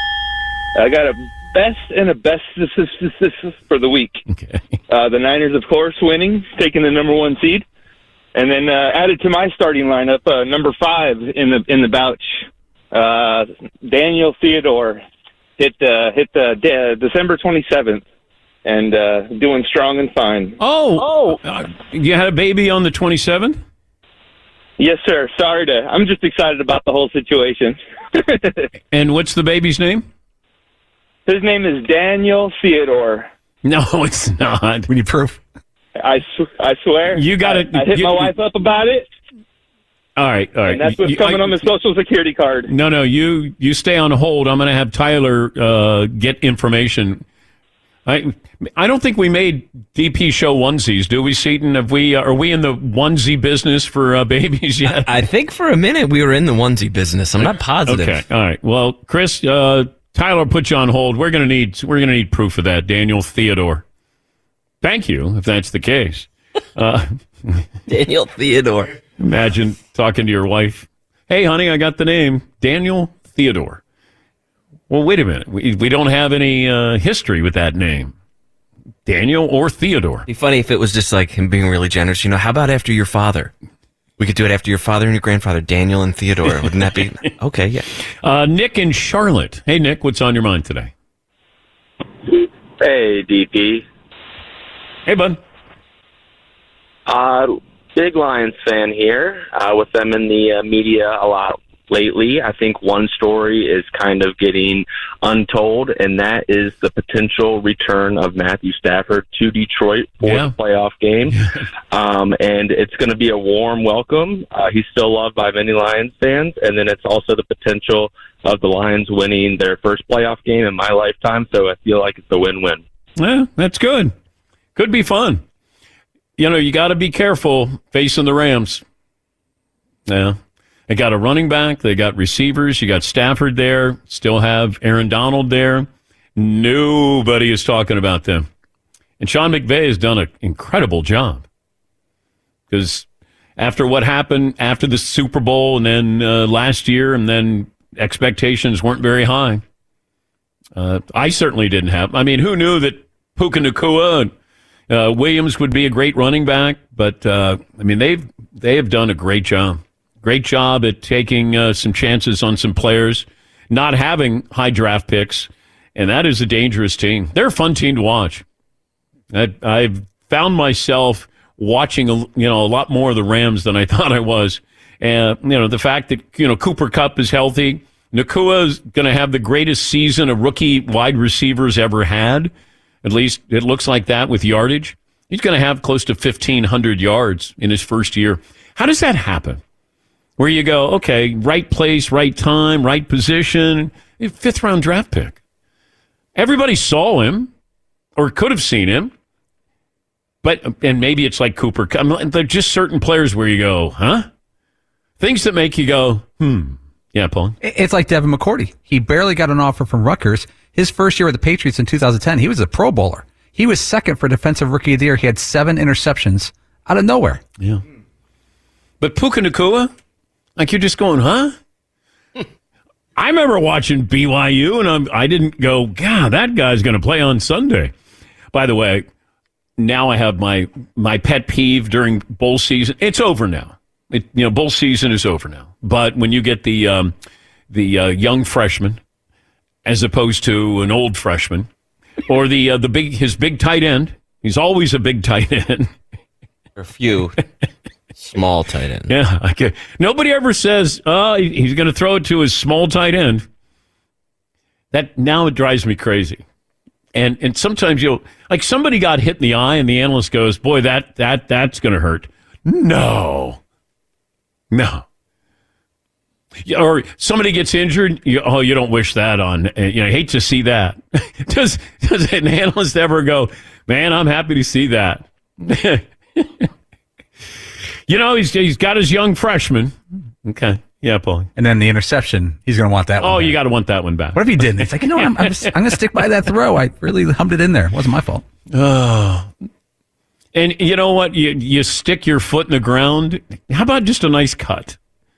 R: I got a best and a best for the week.
E: Okay.
R: Uh, the Niners, of course, winning, taking the number one seed. And then uh, added to my starting lineup, uh, number five in the in the Bouch, uh, Daniel Theodore hit uh, hit the de- December twenty-seventh, and uh, doing strong and fine.
E: Oh, oh, uh, you had a baby on the twenty-seventh?
R: Yes, sir. Sorry to. I'm just excited about the whole situation.
E: And what's the baby's name?
R: His name is Daniel Theodore.
E: No, it's not.
O: We need proof.
R: I, sw- I swear.
E: You got it.
R: I, I hit
E: you,
R: my wife up about it.
E: All right, all right.
R: And that's what's
E: You-
R: coming
E: I-
R: on the social security card.
E: No, no, you you stay on hold. I'm going to have Tyler uh, get information. I I don't think we made D P show onesies, do we, Seton? Have we? Uh, are we in the onesie business for uh, babies yet?
N: I think for a minute we were in the onesie business. I'm not positive.
E: Okay, all right. Well, Chris, uh, Tyler put you on hold. We're going to need we're going to need proof of that, Daniel Theodore. Thank you, if that's the case. Uh,
N: Daniel Theodore.
E: Imagine talking to your wife. Hey, honey, I got the name Daniel Theodore. Well, wait a minute. We we don't have any uh, history with that name, Daniel or Theodore.
N: It'd be funny if it was just like him being really generous. You know, how about after your father? We could do it after your father and your grandfather, Daniel and Theodore. Wouldn't that be okay? Yeah.
E: Uh, Nick in Charlotte. Hey, Nick, what's on your mind today?
S: Hey, D P.
E: Hey, bud.
S: Uh, big Lions fan here. Uh, with them in the uh, media a lot lately, I think one story is kind of getting untold, and that is the potential return of Matthew Stafford to Detroit for
E: Yeah.
S: the playoff game. um, and it's going to be a warm welcome. Uh, he's still loved by many Lions fans, and then it's also the potential of the Lions winning their first playoff game in my lifetime, so I feel like it's a win-win.
E: Yeah, that's good. Could be fun. You know, you got to be careful facing the Rams. Yeah. They got a running back. They got receivers. You got Stafford there. Still have Aaron Donald there. Nobody is talking about them. And Sean McVay has done an incredible job. Because after what happened after the Super Bowl and then uh, last year, and then expectations weren't very high. Uh, I certainly didn't have. I mean, who knew that Puka Nacua and uh, Williams would be a great running back? But, uh, I mean, they've they have done a great job. Great job at taking uh, some chances on some players, not having high draft picks, and that is a dangerous team. They're a fun team to watch. I, I've found myself watching a, you know a lot more of the Rams than I thought I was. And you know the fact that you know Cooper Kupp is healthy, Nacua is going to have the greatest season a rookie wide receivers ever had. At least it looks like that with yardage. He's going to have close to fifteen hundred yards in his first year. How does that happen? Where you go, okay, right place, right time, right position, fifth round draft pick. Everybody saw him or could have seen him. But, and maybe it's like Cooper. There are just certain players where you go, huh? Things that make you go, hmm. Yeah, Paul.
O: It's like Devin McCourty. He barely got an offer from Rutgers. His first year with the Patriots in two thousand ten, he was a Pro Bowler. He was second for Defensive Rookie of the Year. He had seven interceptions out of nowhere.
E: Yeah. But Puka Nacua, like you're just going, huh? I remember watching B Y U, and I'm, I didn't go, God, that guy's going to play on Sunday. By the way, now I have my my pet peeve during bowl season. It's over now. It, you know, bowl season is over now. But when you get the um, the uh, young freshman as opposed to an old freshman, or the uh, the big his big tight end, he's always a big tight end.
N: Or a few small tight ends.
E: Yeah, okay. Nobody ever says, "Oh, he's going to throw it to his small tight end." That now it drives me crazy. And and sometimes you'll like somebody got hit in the eye, and the analyst goes, "Boy, that that that's going to hurt." No. No. Or somebody gets injured, you, oh, you don't wish that on. You know, I hate to see that. does, does an analyst ever go, man, I'm happy to see that? You know, he's he's got his young freshman. Okay. Yeah, Paul.
O: And then the interception, he's going to want that one.
E: Oh,
O: back.
E: you got to want that one back.
O: What if he didn't? It's like, you know what? I'm, I'm, just, I'm going to stick by that throw. I really hummed it in there. It wasn't my fault.
E: Oh. And you know what? You you stick your foot in the ground. How about just a nice cut?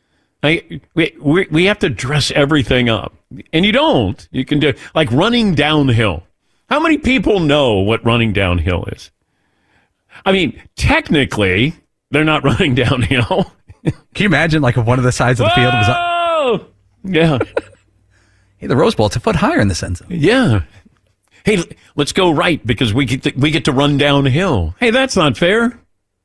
E: I, we, we we have to dress everything up, and you don't. You can do like running downhill. How many people know what running downhill is? I mean, technically, they're not running downhill.
O: Can you imagine, like, if one of the sides of the field was up?
E: Oh, yeah.
O: Hey, the Rose Bowl, it's a foot higher in the end zone.
E: Yeah. Hey, let's go right because we get to, we get to run downhill. Hey, that's not fair.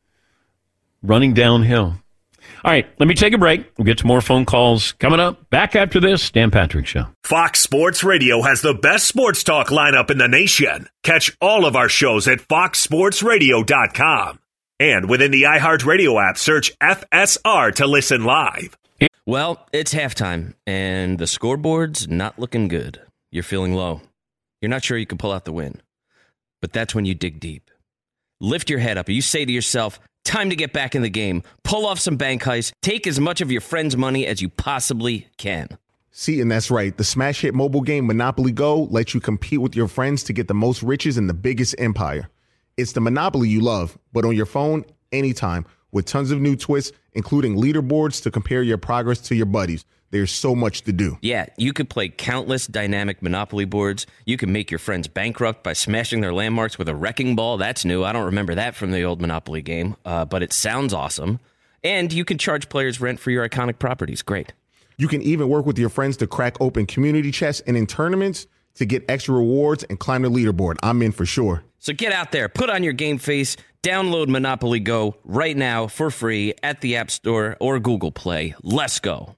E: Running downhill. All right, let me take a break. We'll get to more phone calls coming up. Back after this, Dan Patrick Show.
D: Fox Sports Radio has the best sports talk lineup in the nation. Catch all of our shows at fox sports radio dot com. And within the iHeartRadio app, search F S R to listen live.
N: Well, it's halftime, and the scoreboard's not looking good. You're feeling low. You're not sure you can pull out the win. But that's when you dig deep. Lift your head up, and you say to yourself, time to get back in the game. Pull off some bank heists. Take as much of your friend's money as you possibly can.
T: See, and that's right. The smash hit mobile game Monopoly Go lets you compete with your friends to get the most riches in the biggest empire. It's the Monopoly you love, but on your phone, anytime, with tons of new twists, including leaderboards to compare your progress to your buddies. There's so much to do.
N: Yeah, you could play countless dynamic Monopoly boards. You can make your friends bankrupt by smashing their landmarks with a wrecking ball. That's new. I don't remember that from the old Monopoly game, uh, but it sounds awesome. And you can charge players rent for your iconic properties. Great.
T: You can even work with your friends to crack open community chests and in tournaments to get extra rewards and climb the leaderboard. I'm in for sure.
N: So get out there, put on your game face, download Monopoly Go right now for free at the App Store or Google Play. Let's go.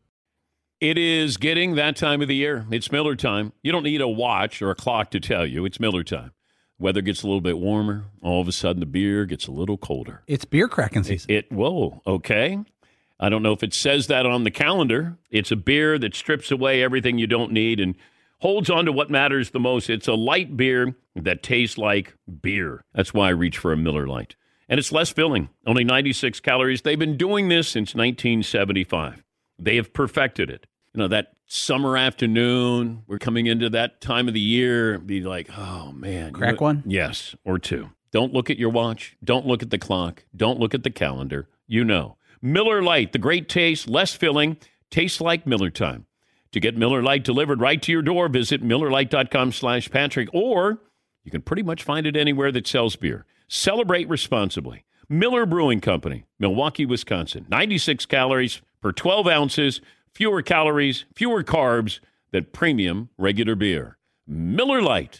E: It is getting that time of the year. It's Miller time. You don't need a watch or a clock to tell you. It's Miller time. Weather gets a little bit warmer. All of a sudden, the beer gets a little colder.
O: It's beer cracking season.
E: It, it whoa, okay. I don't know if it says that on the calendar. It's a beer that strips away everything you don't need and holds on to what matters the most. It's a light beer that tastes like beer. That's why I reach for a Miller Lite. And it's less filling, only ninety-six calories. They've been doing this since nineteen seventy-five. They have perfected it. You know, that summer afternoon, we're coming into that time of the year, be like, oh, man.
O: Crack
E: you know,
O: one?
E: Yes, or two. Don't look at your watch. Don't look at the clock. Don't look at the calendar. You know. Miller Lite, the great taste, less filling, tastes like Miller time. To get Miller Lite delivered right to your door, visit Miller Lite dot com slash Patrick, or you can pretty much find it anywhere that sells beer. Celebrate responsibly. Miller Brewing Company, Milwaukee, Wisconsin. ninety-six calories per twelve ounces, fewer calories, fewer carbs than premium regular beer. Miller Lite.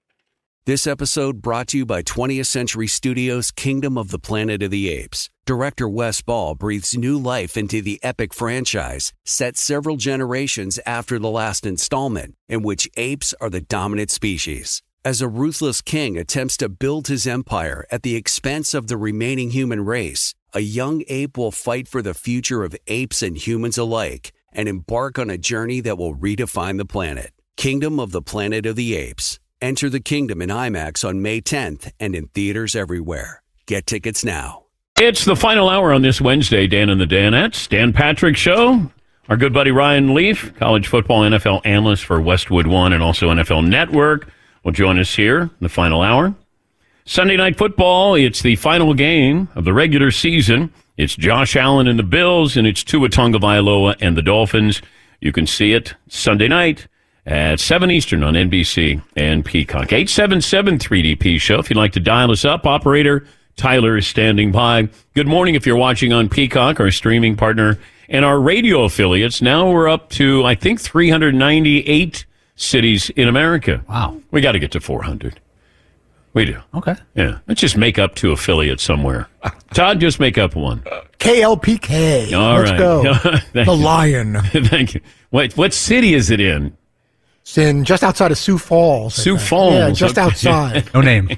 A: This episode brought to you by twentieth Century Studios' Kingdom of the Planet of the Apes. Director Wes Ball breathes new life into the epic franchise, set several generations after the last installment, in which apes are the dominant species. As a ruthless king attempts to build his empire at the expense of the remaining human race, a young ape will fight for the future of apes and humans alike and embark on a journey that will redefine the planet. Kingdom of the Planet of the Apes. Enter the kingdom in IMAX on May tenth and in theaters everywhere. Get tickets now.
E: It's the final hour on this Wednesday, Dan and the Danettes. Dan Patrick Show. Our good buddy Ryan Leaf, college football N F L analyst for Westwood One and also N F L Network, will join us here in the final hour. Sunday Night Football, it's the final game of the regular season. It's Josh Allen and the Bills, and it's Tua Tagovailoa and the Dolphins. You can see it Sunday night at seven Eastern on N B C and Peacock. eight seven seven three D P Show. If you'd like to dial us up, operator Tyler is standing by. Good morning if you're watching on Peacock, our streaming partner, and our radio affiliates. Now we're up to, I think, three hundred ninety-eight cities in America.
O: Wow.
E: We got to get to four hundred. We do.
O: Okay.
E: Yeah. Let's just make up two affiliates somewhere. Todd, just make up one.
F: K L P K.
E: All
F: Let's
E: right.
F: go.
E: The
F: you. Lion.
E: Thank you. What, what city is it in?
F: It's in just outside of Sioux Falls.
E: Sioux Falls.
F: Yeah, just
E: Okay.
F: outside.
O: No name.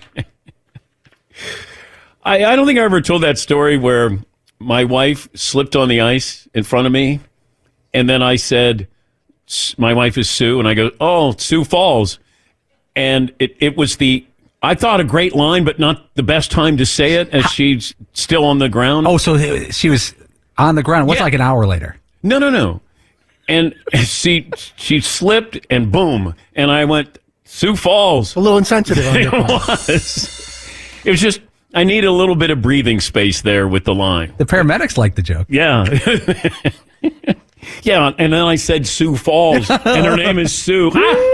E: I, I don't think I ever told that story where my wife slipped on the ice in front of me, and then I said, my wife is Sue, and I go, oh, Sioux Falls. And it, it was the, I thought a great line, but not the best time to say it as she's still on the ground.
O: Oh, so she was on the ground. What's
E: Yeah.
O: like an hour later?
E: No, no, no. And she she slipped, and boom. And I went, Sioux Falls.
F: A little insensitive on your
E: It
F: part.
E: was. It was just, I need a little bit of breathing space there with the line.
O: The paramedics liked the joke.
E: Yeah. Yeah, and then I said Sioux Falls, and her name is Sue.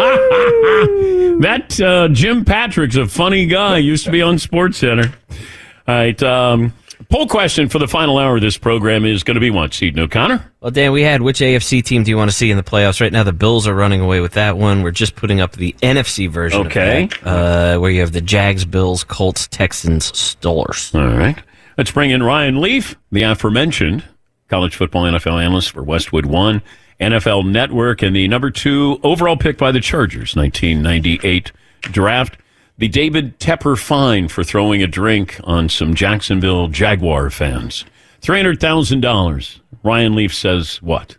E: That uh, Jim Patrick's a funny guy. Used to be on SportsCenter. All right. Um, poll question for the final hour of this program is going to be what, Seton O'Connor?
N: Well, Dan, we had which A F C team do you want to see in the playoffs? Right now, the Bills are running away with that one. We're just putting up the N F C version
E: Okay.
N: of that, uh, where you have the Jags, Bills, Colts, Texans, Steelers.
E: All right. Let's bring in Ryan Leaf, the aforementioned college football N F L analyst for Westwood One, N F L Network, and the number two overall pick by the Chargers, nineteen ninety-eight draft. The David Tepper fine for throwing a drink on some Jacksonville Jaguar fans. three hundred thousand dollars. Ryan Leaf says what?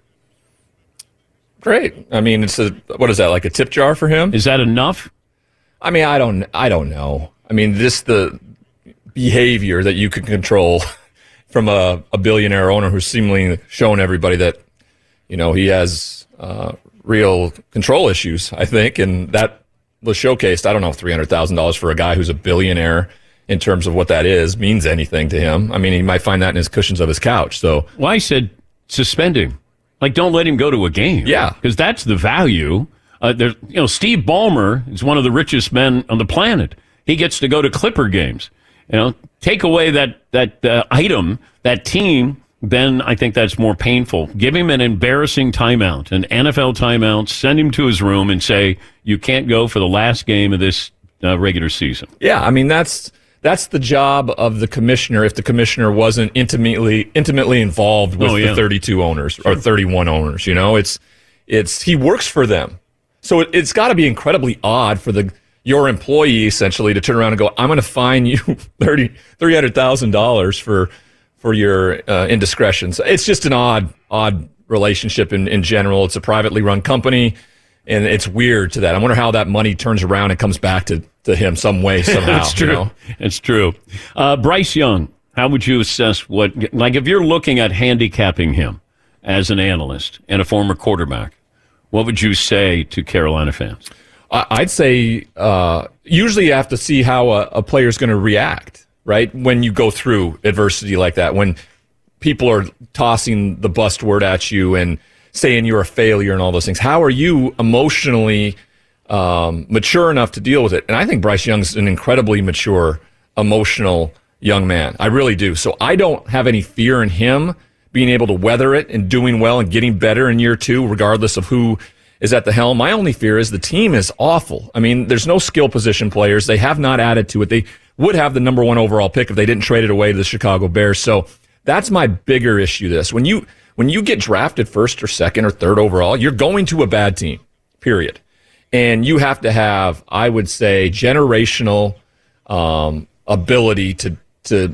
U: Great. I mean, it's a, what is that, like a tip jar for him?
E: Is that enough?
U: I mean, I don't, I don't know. I mean, this, the behavior that you can control from a, a billionaire owner who's seemingly shown everybody that, you know, he has uh, real control issues, I think, and that was showcased. I don't know if three hundred thousand dollars for a guy who's a billionaire in terms of what that is means anything to him. I mean, he might find that in his cushions of his couch. So,
E: well, I said suspend him. Like, don't let him go to a game.
U: Yeah.
E: Because that's the value. Uh, there's, you know, Steve Ballmer is one of the richest men on the planet. He gets to go to Clipper games. You know, take away that that uh, item, that team, then I think that's more painful. Give him an embarrassing timeout, an N F L timeout, send him to his room and say, you can't go for the last game of this uh, regular season.
U: yeah, I mean, that's that's the job of the commissioner if the commissioner wasn't intimately intimately involved with
E: Oh, yeah.
U: the thirty-two owners or thirty-one owners. You know, it's it's he works for them, so it, it's got to be incredibly odd for the your employee essentially to turn around and go, I'm going to fine you thirty three hundred thousand dollars for for your uh, indiscretions. It's just an odd odd relationship in in general. It's a privately run company, and it's weird to that. I wonder how that money turns around and comes back to, to him some way, somehow.
E: It's true.
U: You know?
E: It's true. Uh, Bryce Young, how would you assess what, like if you're looking at handicapping him as an analyst and a former quarterback, what would you say to Carolina fans?
U: I'd say uh, usually you have to see how a, a player is going to react, right? When you go through adversity like that, when people are tossing the bust word at you and saying you're a failure and all those things, how are you emotionally um, mature enough to deal with it? And I think Bryce Young's an incredibly mature, emotional young man. I really do. So I don't have any fear in him being able to weather it and doing well and getting better in year two, regardless of who is at the helm. My only fear is the team is awful. I mean, there's no skill position players. They have not added to it. They would have the number one overall pick if they didn't trade it away to the Chicago Bears. So that's my bigger issue. This when you when you get drafted first or second or third overall, you're going to a bad team, period. And you have to have, I would say, generational um, ability to to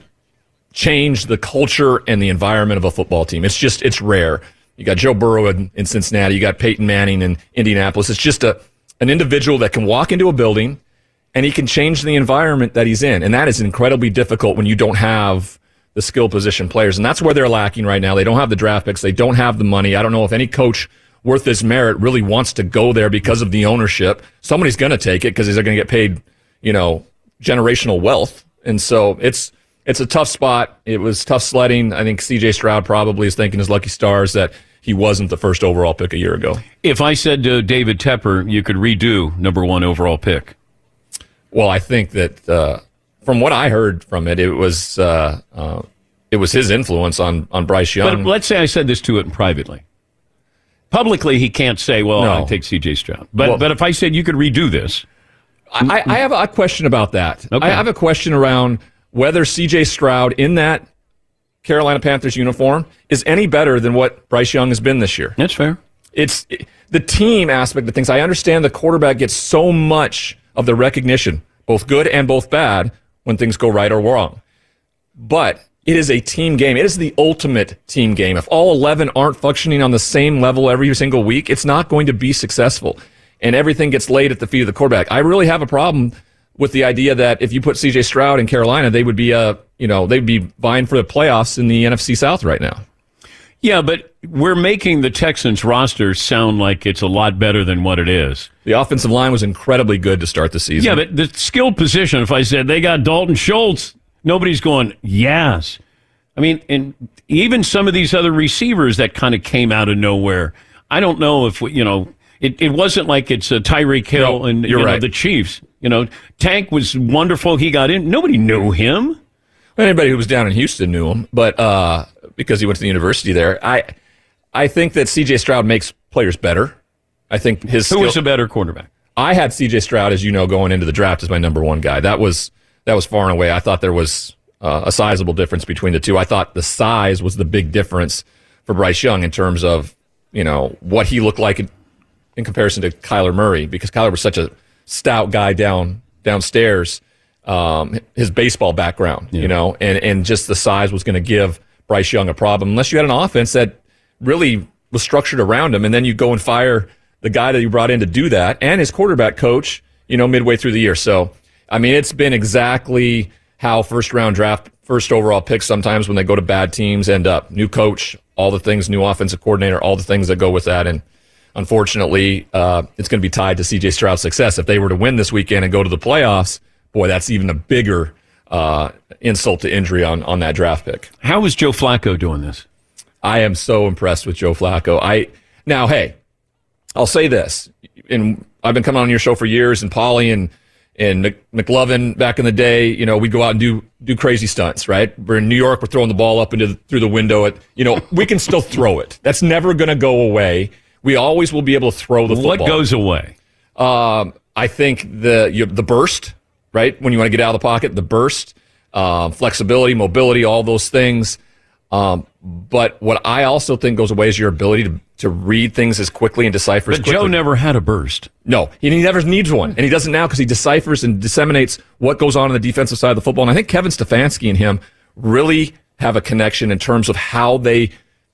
U: change the culture and the environment of a football team. It's just it's rare. You got Joe Burrow in, in Cincinnati. You got Peyton Manning in Indianapolis. It's just a an individual that can walk into a building and he can change the environment that he's in. And that is incredibly difficult when you don't have the skill position players. And that's where they're lacking right now. They don't have the draft picks. They don't have the money. I don't know if any coach worth his merit really wants to go there because of the ownership. Somebody's going to take it because they're going to get paid, you know, generational wealth. And so it's it's a tough spot. It was tough sledding. I think C J Stroud probably is thanking his lucky stars that he wasn't the first overall pick a year ago.
E: If I said to David Tepper, you could redo number one overall pick.
U: Well, I think that uh, from what I heard from it, it was uh, uh, it was his influence on, on Bryce Young.
E: But let's say I said this to it privately. Publicly, he can't say, well,
U: No.
E: I'd take C J Stroud. But
U: Well-
E: but if I said you could redo this.
U: I, I have a question about that.
E: Okay.
U: I have a question around whether C J Stroud in that Carolina Panthers uniform is any better than what Bryce Young has been this year.
E: That's fair.
U: It's it, the team aspect of things. I understand the quarterback gets so much of the recognition, both good and both bad, when things go right or wrong. But it is a team game. It is the ultimate team game. If all eleven aren't functioning on the same level every single week, it's not going to be successful. And everything gets laid at the feet of the quarterback. I really have a problem with the idea that if you put C J Stroud in Carolina, they would be uh, you know, they'd be vying for the playoffs in the N F C South right now.
E: Yeah, but we're making the Texans roster sound like it's a lot better than what it is.
U: The offensive line was incredibly good to start the season.
E: Yeah, but the skilled position, if I said they got Dalton Schultz, nobody's going, yes. I mean, and even some of these other receivers that kind of came out of nowhere, I don't know if, we, you know, it, it wasn't like it's uh, Tyreek Hill
U: No,
E: and
U: you're
E: you know,
U: right.
E: the Chiefs. You know, Tank was wonderful. He got in. Nobody knew him.
U: Anybody who was down in Houston knew him, but uh, because he went to the university there, I I think that C J Stroud makes players better. I think his
E: Who
U: skill-
E: was a better quarterback?
U: I had C J Stroud, as you know, going into the draft as my number one guy. That was that was far and away. I thought there was uh, a sizable difference between the two. I thought the size was the big difference for Bryce Young in terms of, you know, what he looked like in, in comparison to Kyler Murray, because Kyler was such a stout guy down downstairs. Um, his baseball background, you know, and, and just the size was going to give Bryce Young a problem unless you had an offense that really was structured around him. And then you go and fire the guy that you brought in to do that and his quarterback coach, you know, midway through the year. So, I mean, it's been exactly how first round draft, first overall picks sometimes when they go to bad teams end up. New coach, all the things, new offensive coordinator, all the things that go with that. And unfortunately, uh, it's going to be tied to C J Stroud's success. If they were to win this weekend and go to the playoffs, boy, that's even a bigger uh, insult to injury on, on that draft pick.
E: How is Joe Flacco doing this?
U: I am so impressed with Joe Flacco. I now, hey, I'll say this, and I've been coming on your show for years, and Paulie and and Mc- McLovin back in the day, you know, we'd go out and do do crazy stunts, right? We're in New York, we're throwing the ball up into the, through the window. At, you know, we can still throw it. That's never going to go away. We always will be able to throw the football.
E: What goes away?
U: Um, I think the you, the burst, right? When you want to get out of the pocket, the burst, um, flexibility, mobility, all those things. Um, but what I also think goes away is your ability to, to read things as quickly and decipher as
E: But
U: quickly.
E: Joe never had a burst.
U: No, he never needs one. And he doesn't now because he deciphers and disseminates what goes on on the defensive side of the football. And I think Kevin Stefanski and him really have a connection in terms of how they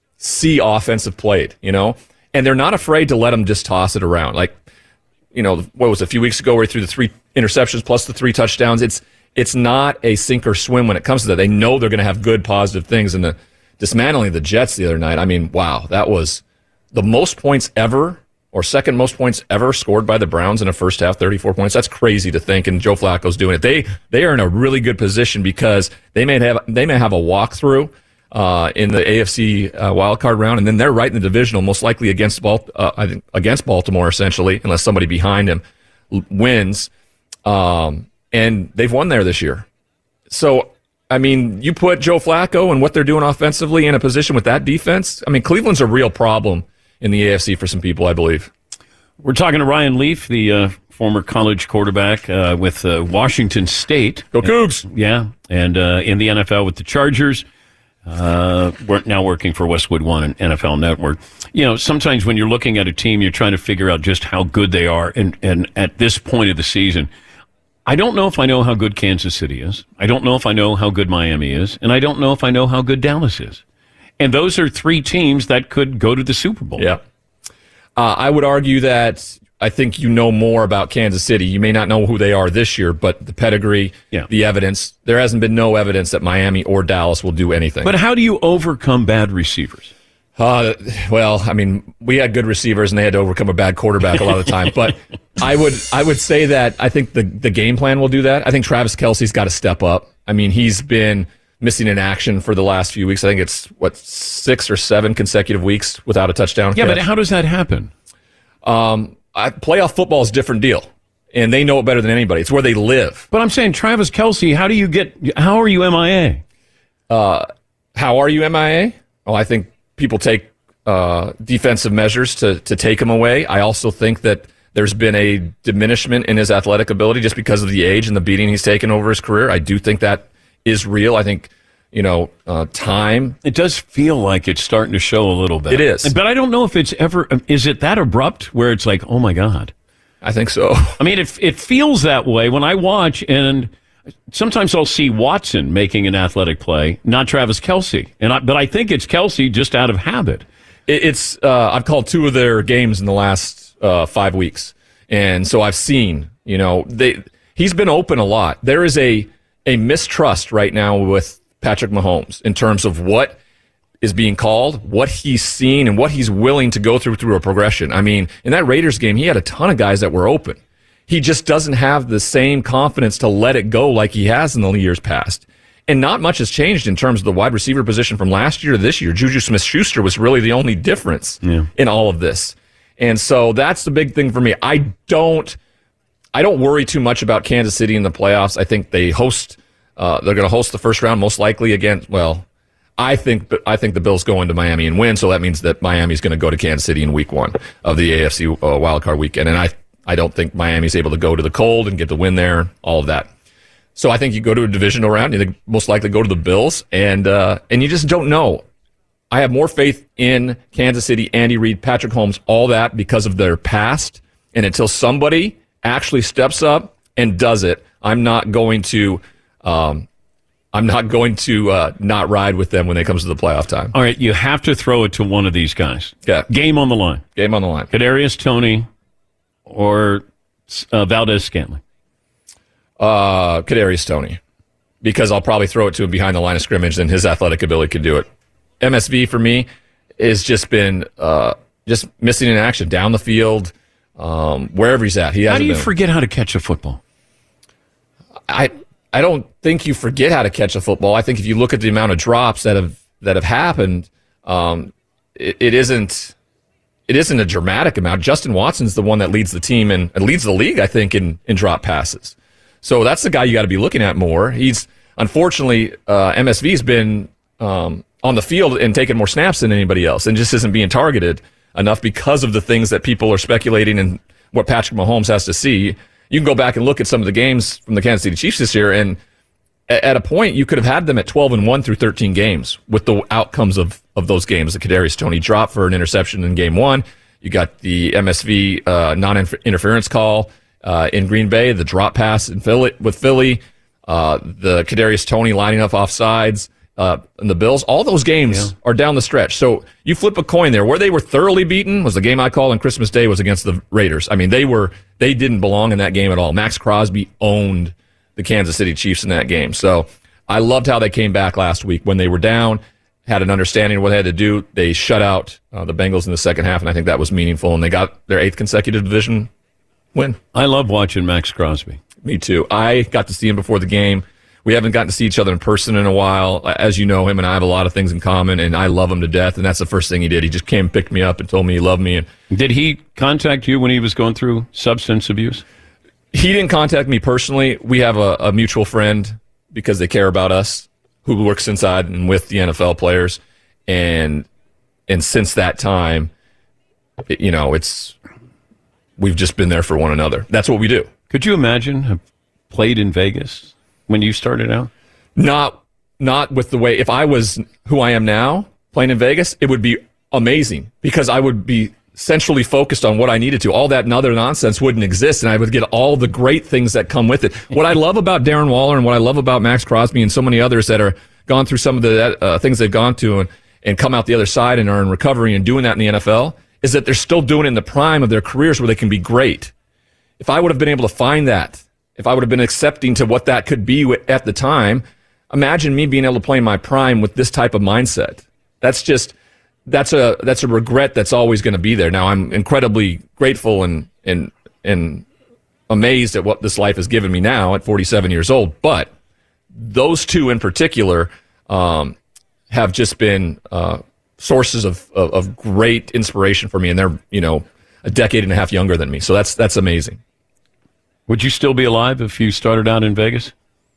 U: see offensive played, you know? And they're not afraid to let him just toss it around. Like, you know, what was it, a few weeks ago where he threw the three interceptions plus the three touchdowns. It's it's not a sink or swim when it comes to that. They know they're going to have good, positive things. And the dismantling the Jets the other night, I mean, wow, that was the most points ever or second most points ever scored by the Browns in a first half, thirty-four points. That's crazy to think, and Joe Flacco's doing it. They they are in a really good position because they may have they may have a walkthrough uh, in the A F C uh, wildcard round, and then they're right in the divisional, most likely against Balt- uh, I think against Baltimore, essentially, unless somebody behind him l- wins. Um, and they've won there this year. So, I mean, you put Joe Flacco and what they're doing offensively in a position with that defense. I mean, Cleveland's a real problem in the A F C for some people, I believe.
E: We're talking to Ryan Leaf, the uh, former college quarterback uh, with uh, Washington State.
U: Go Cougs!
E: Yeah, and uh, in the N F L with the Chargers. Uh, we're now working for Westwood One and N F L Network. You know, sometimes when you're looking at a team, you're trying to figure out just how good they are. And, and at this point of the season, I don't know if I know how good Kansas City is. I don't know if I know how good Miami is. And I don't know if I know how good Dallas is. And those are three teams that could go to the Super Bowl.
U: Yeah. Uh, I would argue that I think you know more about Kansas City. You may not know who they are this year, but the pedigree,
E: yeah.
U: the evidence, there hasn't been no evidence that Miami or Dallas will do anything.
E: But how do you overcome bad receivers?
U: Uh, well, I mean, we had good receivers, and they had to overcome a bad quarterback a lot of the time. But I would I would say that I think the, the game plan will do that. I think Travis Kelce's got to step up. I mean, he's been missing in action for the last few weeks. I think it's, what, six or seven consecutive weeks without a touchdown
E: Yeah,
U: catch.
E: but how does that happen?
U: Um, I, playoff football is a different deal, and they know it better than anybody. It's where they live.
E: But I'm saying, Travis Kelce, how do you get? How are you M I A?
U: Uh, how are you M I A? Well, I think people take uh, defensive measures to to take him away. I also think that there's been a diminishment in his athletic ability just because of the age and the beating he's taken over his career. I do think that is real. I think, you know, uh, time.
E: It does feel like it's starting to show a little bit.
U: It is.
E: But I don't know if it's ever, is it that abrupt where it's like, oh my God?
U: I think so.
E: I mean, it, it feels that way when I watch, and sometimes I'll see Watson making an athletic play, not Travis Kelce. And I, but I think it's Kelce just out of habit.
U: It, it's, uh, I've called two of their games in the last uh, five weeks. And so I've seen, you know, they, he's been open a lot. There is a, a mistrust right now with Patrick Mahomes in terms of what is being called, what he's seen, and what he's willing to go through through a progression. I mean, in that Raiders game, he had a ton of guys that were open. He just doesn't have the same confidence to let it go like he has in the years past. And not much has changed in terms of the wide receiver position from last year to this year. Juju Smith-Schuster was really the only difference
E: yeah.
U: in all of this. And so that's the big thing for me. I don't I don't worry too much about Kansas City in the playoffs. I think they host uh, they're going to host the first round most likely against, well, I think I think the Bills go into Miami and win, so that means that Miami's going to go to Kansas City in week one of the A F C uh, wildcard weekend. And I I don't think Miami's able to go to the cold and get the win there, all of that. So I think you go to a divisional round, you most likely go to the Bills, and uh, and you just don't know. I have more faith in Kansas City, Andy Reid, Patrick Mahomes, all that because of their past. And until somebody actually steps up and does it, I'm not going to um, I'm not going to uh, not ride with them when it comes to the playoff time.
E: All right, you have to throw it to one of these guys.
U: Yeah.
E: Game on the line.
U: Game on the line.
E: Kadarius Toney or uh, Valdez-Scantling.
U: Uh, Kadarius Toney, because I'll probably throw it to him behind the line of scrimmage, and his athletic ability could do it. M S V for me has just been uh, just missing in action down the field, um, wherever he's at. He
E: how do you
U: been.
E: forget how to catch a football?
U: I I don't think you forget how to catch a football. I think if you look at the amount of drops that have that have happened, um, it, it isn't it isn't a dramatic amount. Justin Watson's the one that leads the team and, and leads the league, I think, in in drop passes. So that's the guy you got to be looking at more. He's unfortunately uh, M S V's been um, on the field and taking more snaps than anybody else, and just isn't being targeted enough because of the things that people are speculating and what Patrick Mahomes has to see. You can go back and look at some of the games from the Kansas City Chiefs this year, and at a point you could have had them at twelve and one through thirteen games with the outcomes of, of those games. The Kadarius Toney drop for an interception in game one. You got the M S V uh, non-interference call uh, in Green Bay, the drop pass in Philly, with Philly, uh, the Kadarius Toney lining up off sides, uh, and the Bills. All those games yeah. are down the stretch. So you flip a coin there. Where they were thoroughly beaten was the game I called on Christmas Day was against the Raiders. I mean, they were they didn't belong in that game at all. Max Crosby owned the Kansas City Chiefs in that game. So I loved how they came back last week when they were down, had an understanding of what they had to do. They shut out uh, the Bengals in the second half, and I think that was meaningful, and they got their eighth consecutive division win.
E: I love watching Max Crosby.
U: Me too. I got to see him before the game. We haven't gotten to see each other in person in a while. As you know, him and I have a lot of things in common, and I love him to death, and that's the first thing he did. He just came and picked me up and told me he loved me. And
E: did he contact you when he was going through substance abuse?
U: He didn't contact me personally. We have a, a mutual friend because they care about us who works inside and with the N F L players. And and since that time, it, you know, it's we've just been there for one another. That's what we do.
E: Could you imagine have played in Vegas when you started out?
U: Not not with the way, if I was who I am now playing in Vegas, it would be amazing because I would be centrally focused on what I needed to. All that other nonsense wouldn't exist, and I would get all the great things that come with it. What I love about Darren Waller and what I love about Max Crosby and so many others that are gone through some of the uh, things they've gone to and, and come out the other side and are in recovery and doing that in the N F L is that they're still doing it in the prime of their careers where they can be great. If I would have been able to find that, if I would have been accepting to what that could be at the time, imagine me being able to play in my prime with this type of mindset. That's just, that's a that's a regret that's always going to be there. Now, I'm incredibly grateful and and and amazed at what this life has given me now at forty-seven years old, but those two in particular um, have just been uh, sources of, of, of great inspiration for me, and they're, you know, a decade and a half younger than me. So that's that's amazing.
E: Would you still be alive if you started out in Vegas?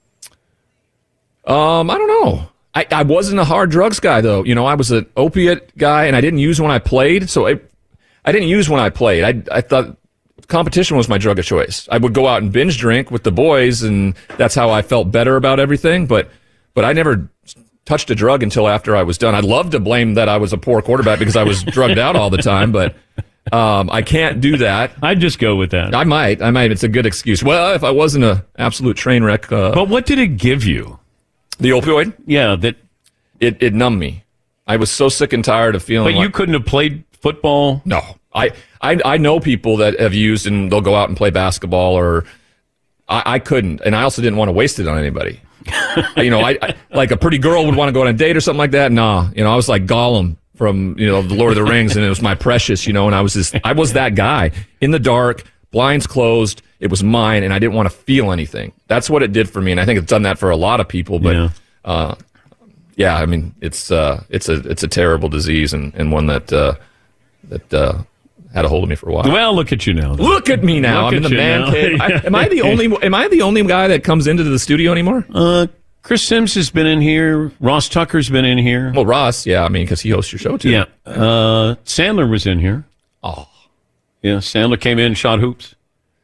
U: Um, I don't know. I, I wasn't a hard drugs guy, though. You know, I was an opiate guy, and I didn't use when I played. So I, I didn't use when I played. I, I thought competition was my drug of choice. I would go out and binge drink with the boys, and that's how I felt better about everything. But, but I never touched a drug until after I was done. I'd love to blame that I was a poor quarterback because I was drugged out all the time, but um, I can't do that.
E: I'd just go with that.
U: I might. I might. It's a good excuse. Well, if I wasn't an absolute train wreck. Uh,
E: but what did it give you?
U: The opioid?
E: Yeah, that
U: it, it numbed me. I was so sick and tired of feeling
E: But
U: like,
E: you couldn't have played football?
U: No. I, I I know people that have used and they'll go out and play basketball, or I, I couldn't. And I also didn't want to waste it on anybody. you know, I, I like a pretty girl would want to go on a date or something like that. Nah. You know, I was like Gollum from, you know, The Lord of the Rings, and it was my precious, you know, and I was just, I was that guy in the dark, blinds closed. It was mine, and I didn't want to feel anything. That's what it did for me, and I think it's done that for a lot of people. But yeah, uh, yeah I mean, it's uh, it's a it's a terrible disease, and, and one that uh, that uh, had a hold of me for a while.
E: Well, look at you now.
U: Look at me now.
E: Look
U: I'm in the man
E: now.
U: cave. I, am I the only Am I the only guy that comes into the studio anymore?
E: Uh, Chris Sims has been in here. Ross Tucker's been in here.
U: Well, Ross, yeah, I mean, because he hosts your show too.
E: Yeah. Uh, Sandler was in here.
U: Oh,
E: yeah. Sandler came in, shot hoops.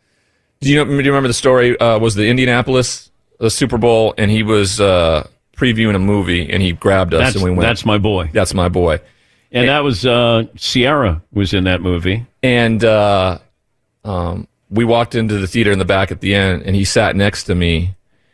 U: Do you, know, do you remember the story? Uh, was the Indianapolis the Super Bowl, and he was uh, previewing a movie, and he grabbed us,
E: That's,
U: and we went.
E: That's my boy.
U: That's my boy.
E: And, and that was uh, Ciara was in that movie,
U: and uh, um, we walked into the theater in the back at the end, and he sat next to me,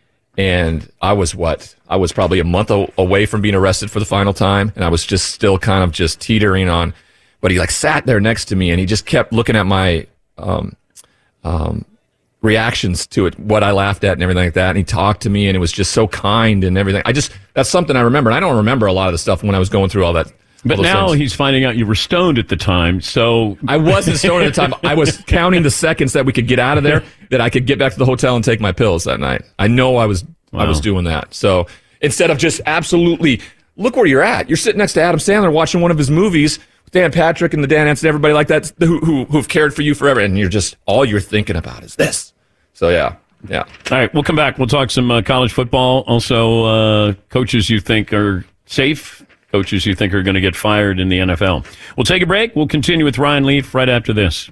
U: and I was what? I was probably a month o- away from being arrested for the final time, and I was just still kind of just teetering on. But he like sat there next to me, and he just kept looking at my. Um, um, reactions to it, what I laughed at and everything like that. And he talked to me, and it was just so kind and everything. I just, that's something I remember. And I don't remember a lot of the stuff when I was going through all that.
E: But
U: all
E: now
U: things.
E: he's finding out you were stoned at the time. So
U: I wasn't stoned at the time. I was counting the seconds that we could get out of there, that I could get back to the hotel and take my pills that night. I know I was, wow. I was doing that. So instead of just absolutely, look where you're at. You're sitting next to Adam Sandler watching one of his movies, Dan Patrick and the Dan Hansen, everybody like that, who, who, who've cared for you forever. And you're just, all you're thinking about is this. So, yeah, yeah.
E: All right, we'll come back. We'll talk some uh, college football. Also, uh, coaches you think are safe, coaches you think are going to get fired in the N F L. We'll take a break. We'll continue with Ryan Leaf right after this.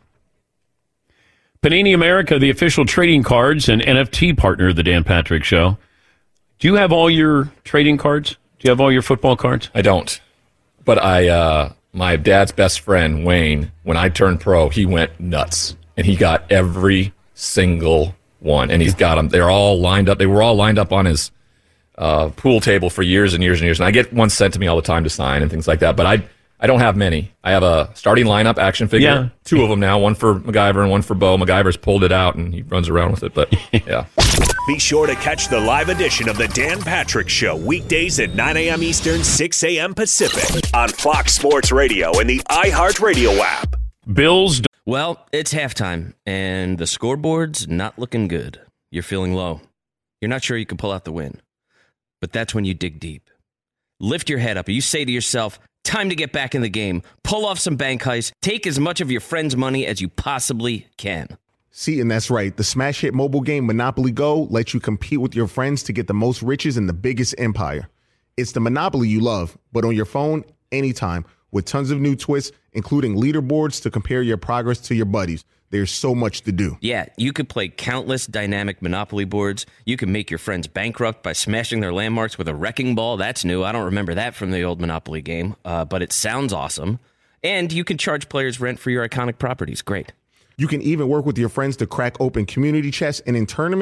E: Panini America, the official trading cards and N F T partner of the Dan Patrick Show. Do you have all your trading cards? Do you have all your football cards?
U: I don't. But I, uh, my dad's best friend, Wayne, when I turned pro, he went nuts. And he got every single one, and he's got them. They're all lined up. They were all lined up on his uh, pool table for years and years and years. And I get one sent to me all the time to sign and things like that. But I, I don't have many. I have a starting lineup action figure,
E: yeah.
U: two of them now, one for MacGyver and one for Bo. MacGyver's pulled it out and he runs around with it. But yeah.
D: Be sure to catch the live edition of the Dan Patrick Show weekdays at nine a.m. Eastern, six a.m. Pacific on Fox Sports Radio and the iHeartRadio app.
E: Bills.
N: Well, it's halftime, and the scoreboard's not looking good. You're feeling low. You're not sure you can pull out the win. But that's when you dig deep. Lift your head up, and you say to yourself, time to get back in the game. Pull off some bank heists. Take as much of your friend's money as you possibly can.
T: See, and that's right. The smash hit mobile game Monopoly Go lets you compete with your friends to get the most riches in the biggest empire. It's the Monopoly you love, but on your phone, anytime, with tons of new twists, including leaderboards to compare your progress to your buddies. There's so much to do.
N: Yeah, you could play countless dynamic Monopoly boards. You can make your friends bankrupt by smashing their landmarks with a wrecking ball. That's new. I don't remember that from the old Monopoly game, uh, but it sounds awesome. And you can charge players rent for your iconic properties. Great.
T: You can even work with your friends to crack open community chests, and in tournaments,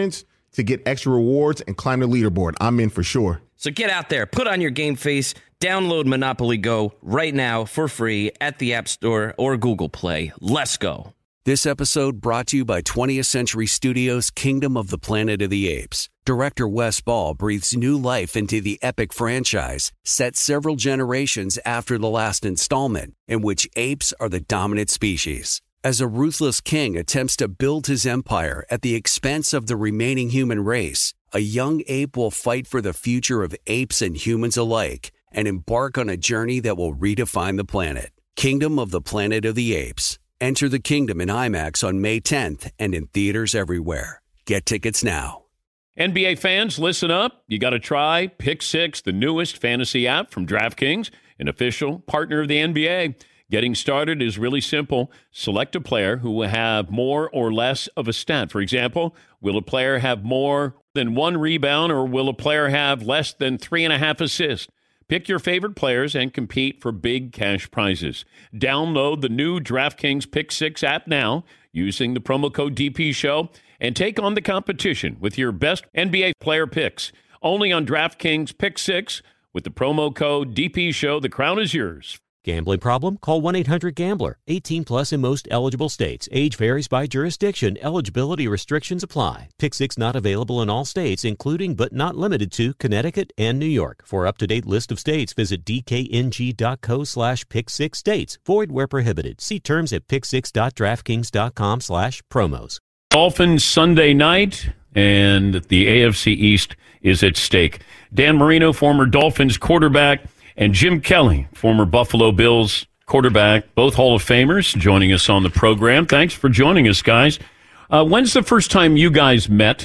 T: to get extra rewards and climb the leaderboard. I'm in for sure.
N: So get out there, put on your game face, download Monopoly Go right now for free at the App Store or Google Play. Let's go.
A: This episode brought to you by twentieth Century Studios' Kingdom of the Planet of the Apes. Director Wes Ball breathes new life into the epic franchise, set several generations after the last installment, in which apes are the dominant species. As a ruthless king attempts to build his empire at the expense of the remaining human race, a young ape will fight for the future of apes and humans alike and embark on a journey that will redefine the planet. Kingdom of the Planet of the Apes. Enter the kingdom in IMAX on May tenth and in theaters everywhere. Get tickets now.
E: N B A fans, listen up. You got to try Pick Six, the newest fantasy app from DraftKings, an official partner of the N B A. Getting started is really simple. Select a player who will have more or less of a stat. For example, will a player have more than one rebound, or will a player have less than three and a half assists? Pick your favorite players and compete for big cash prizes. Download the new DraftKings Pick Six app now using the promo code D P Show and take on the competition with your best N B A player picks. Only on DraftKings Pick Six with the promo code D P Show. The crown is yours.
C: Gambling problem? Call one eight hundred gambler. eighteen plus in most eligible states. Age varies by jurisdiction. Eligibility restrictions apply. Pick Six not available in all states, including but not limited to Connecticut and New York. For up-to-date list of states, visit dkng.co slash pick six states. Void where prohibited. See terms at pick six dot draftkings dot com slash promos.
E: Dolphins Sunday night, and the A F C East is at stake. Dan Marino, former Dolphins quarterback, and Jim Kelly, former Buffalo Bills quarterback, both Hall of Famers, joining us on the program. Thanks for joining us, guys. Uh, when's the first time you guys met?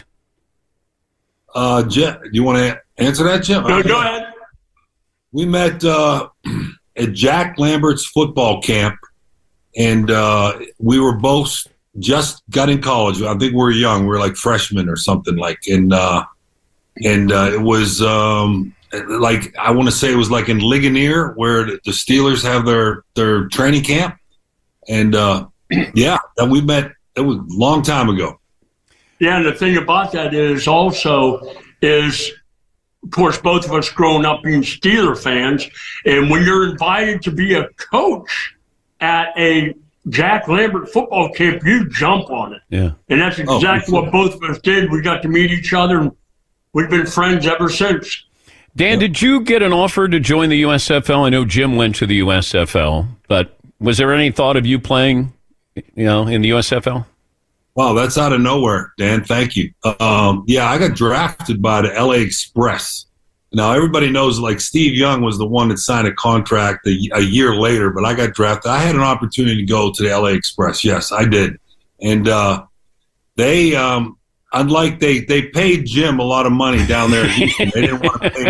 B: Uh, Jim, do you want to answer that, Jim?
V: No, go ahead.
B: We met uh, at Jack Lambert's football camp, and uh, we were both just got in college. I think we were young. We were like freshmen or something like, and uh, and uh, it was. Um, Like I want to say it was like in Ligonier where the Steelers have their, their training camp, and uh, yeah, that we met. It was a long time ago.
V: Yeah, and the thing about that is also is, of course, both of us growing up being Steeler fans, and when you're invited to be a coach at a Jack Lambert football camp, you jump on it.
E: Yeah,
V: and that's exactly oh, what both of us did. We got to meet each other, and we've been friends ever since.
E: Dan, did you get an offer to join the U S F L? I know Jim went to the U S F L, but was there any thought of you playing, you know, in the U S F L?
B: Wow, that's out of nowhere, Dan. Thank you. Um, yeah, I got drafted by the L A Express. Now, everybody knows, like, Steve Young was the one that signed a contract a, a year later, but I got drafted. I had an opportunity to go to the L A Express. Yes, I did. And uh, they um, – Unlike they, they paid Jim a lot of money down there in Houston. They didn't want to pay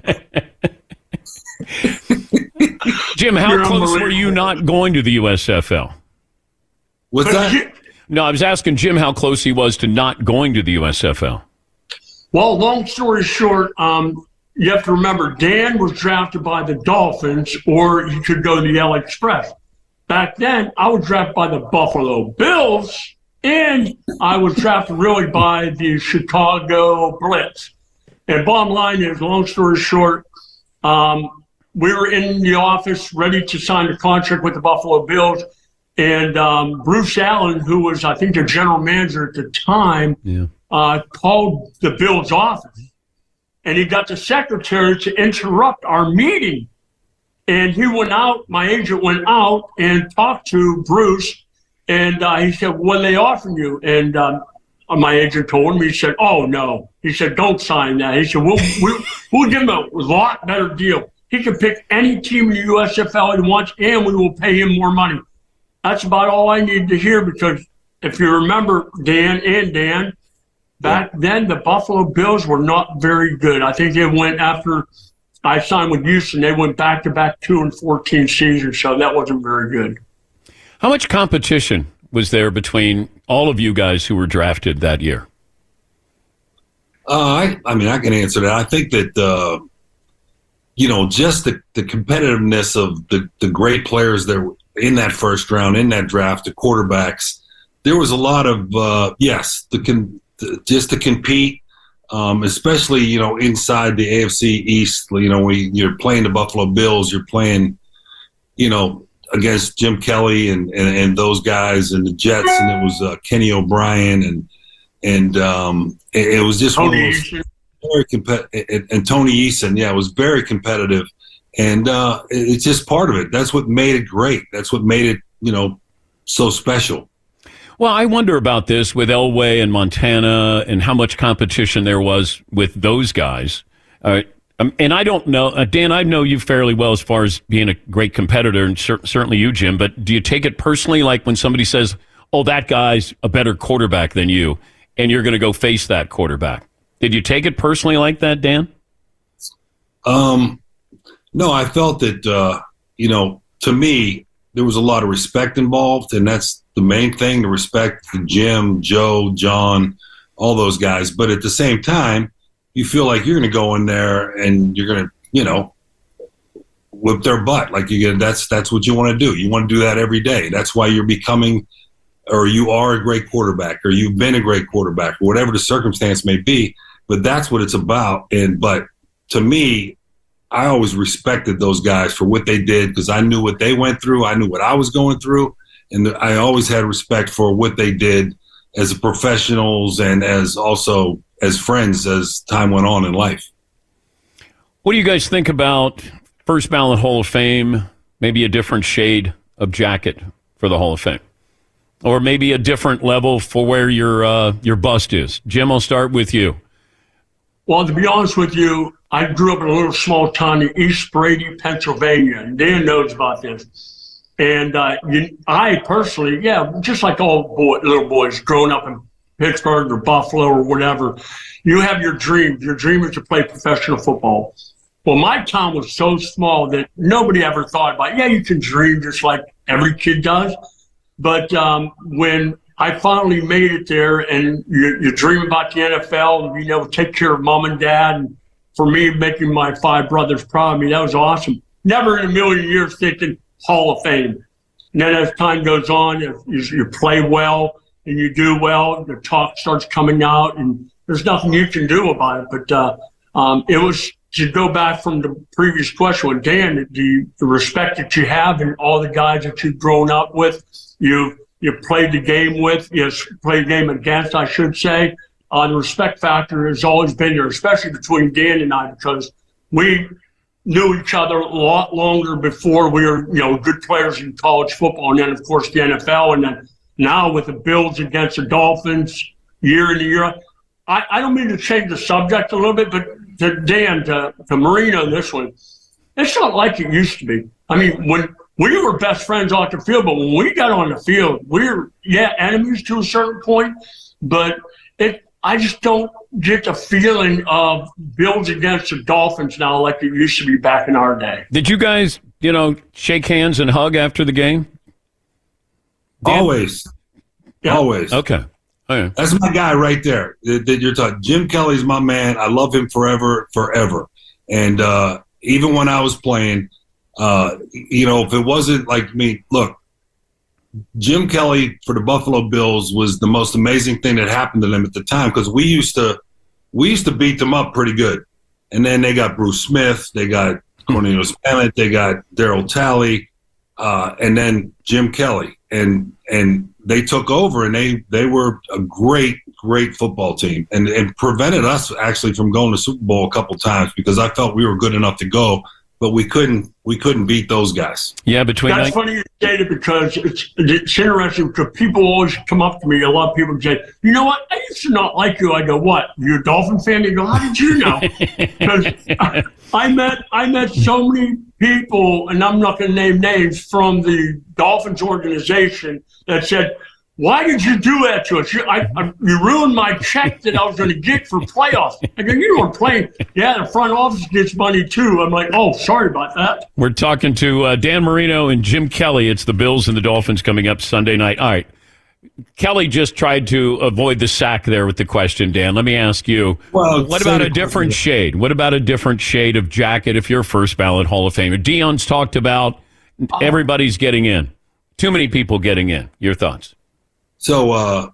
E: me. Jim, how You're close were you not going to the U S F L?
B: What's that?
E: No, I was asking Jim how close he was to not going to the U S F L.
V: Well, long story short, um, you have to remember Dan was drafted by the Dolphins, or he could go to the L A Express. Back then, I was drafted by the Buffalo Bills. And I was drafted really by the Chicago Blitz. And bottom line is, long story short, um, we were in the office ready to sign the contract with the Buffalo Bills. And um, Bruce Allen, who was, I think, the general manager at the time,
E: yeah.
V: uh, called the Bills office. And he got the secretary to interrupt our meeting. And he went out, my agent went out and talked to Bruce. And uh, he said, what are they offering you? And um, my agent told him, he said, oh, no. He said, don't sign that. He said, we'll, we'll, we'll give him a lot better deal. He can pick any team in the U S F L he wants, and we will pay him more money. That's about all I needed to hear, because if you remember, Dan and Dan, back yeah. then the Buffalo Bills were not very good. I think they went after I signed with Houston, they went back-to-back two and fourteen seasons, so that wasn't very good.
E: How much competition was there between all of you guys who were drafted that year?
B: Uh, I, I mean, I can answer that. I think that, uh, you know, just the, the competitiveness of the, the great players that were in that first round, in that draft, the quarterbacks, there was a lot of, uh, yes, the, con- the just to compete. um, especially, you know, inside the A F C East. You know, when you're playing the Buffalo Bills, you're playing, you know, against Jim Kelly and, and, and those guys and the Jets, and it was uh, Kenny O'Brien and and um, it, it was just one of those very competitive. And, and Tony Eason, yeah, it was very competitive, and uh, it, it's just part of it. That's what made it great. That's what made it, you know, so special.
E: Well, I wonder about this with Elway and Montana and how much competition there was with those guys. Uh, um, and I don't know, uh, Dan, I know you fairly well as far as being a great competitor, and cer- certainly you, Jim, but do you take it personally, like when somebody says, oh, that guy's a better quarterback than you, and you're going to go face that quarterback? Did you take it personally like that, Dan?
B: Um, no, I felt that, uh, you know, to me, there was a lot of respect involved, and that's the main thing, the respect for Jim, Joe, John, all those guys. But at the same time, you feel like you're going to go in there and you're going to, you know, whip their butt. Like you get, that's that's what you want to do. You want to do that every day. That's why you're becoming, or you are a great quarterback, or you've been a great quarterback, or whatever the circumstance may be. But that's what it's about. And but to me, I always respected those guys for what they did, because I knew what they went through. I knew what I was going through. And I always had respect for what they did as professionals and as also as friends as time went on in life.
E: What do you guys think about first ballot Hall of Fame, maybe a different shade of jacket for the Hall of Fame? Or maybe a different level for where your uh, your bust is? Jim, I'll start with you.
V: Well, to be honest with you, I grew up in a little small town in East Brady, Pennsylvania, and Dan knows about this. And uh, you, I personally, yeah, just like all boy, little boys growing up in Pittsburgh or Buffalo or whatever, you have your dreams. Your dream is to play professional football. Well, my town was so small that nobody ever thought about, yeah, you can dream just like every kid does. But um, when I finally made it there, and you, you dream about the N F L and being able to take care of mom and dad, and for me, making my five brothers proud of me, that was awesome. Never in a million years thinking Hall of Fame. And then as time goes on, if you, you play well and you do well, the talk starts coming out, and there's nothing you can do about it. But uh, um, it was, to go back from the previous question with Dan, the, the respect that you have and all the guys that you've grown up with, you you played the game with, you played the game against, I should say. Uh, the respect factor has always been there, especially between Dan and I, because we knew each other a lot longer before we were, you know, good players in college football, and then, of course, the N F L. And then now with the Bills against the Dolphins year in and year out. I, I don't mean to change the subject a little bit, but to Dan, to, to Marino, this one, it's not like it used to be. I mean, when we were best friends off the field, but when we got on the field, we were, yeah, enemies to a certain point, but it, I just don't get the feeling of Bills against the Dolphins now like it used to be back in our day.
E: Did you guys, you know, shake hands and hug after the game? Dan?
B: Always. Yeah. Always.
E: Okay. Okay.
B: That's my guy right there that, that you're talking. Jim Kelly's my man. I love him forever, forever. And uh, even when I was playing, uh, you know, if it wasn't like me, look, Jim Kelly for the Buffalo Bills was the most amazing thing that happened to them at the time, because we used to we used to beat them up pretty good. And then they got Bruce Smith, they got Cornelius Bennett, they got Darryl Talley, uh, and then Jim Kelly. And and they took over, and they, they were a great, great football team, and, and prevented us actually from going to Super Bowl a couple times, because I felt we were good enough to go, but we couldn't we couldn't beat those guys.
E: Yeah, between
V: that's funny you say it, because it's it's interesting, because people always come up to me. A lot of people say, "You know what? I used to not like you." I go, "What? You're a Dolphin fan?" They go, "How did you know?" Because I, I met I met so many people, and I'm not going to name names, from the Dolphins organization that said, "Why did you do that to us? You, I, I, you ruined my check that I was going to get for playoffs." I go, "You weren't playing." Yeah, the front office gets money too. I'm like, "Oh, sorry about that."
E: We're talking to uh, Dan Marino and Jim Kelly. It's the Bills and the Dolphins coming up Sunday night. All right. Kelly just tried to avoid the sack there with the question, Dan. Let me ask you, well, what about a different shade? What about a different shade of jacket if you're first ballot Hall of Famer? Dion's talked about everybody's getting in. Too many people getting in. Your thoughts?
B: So uh,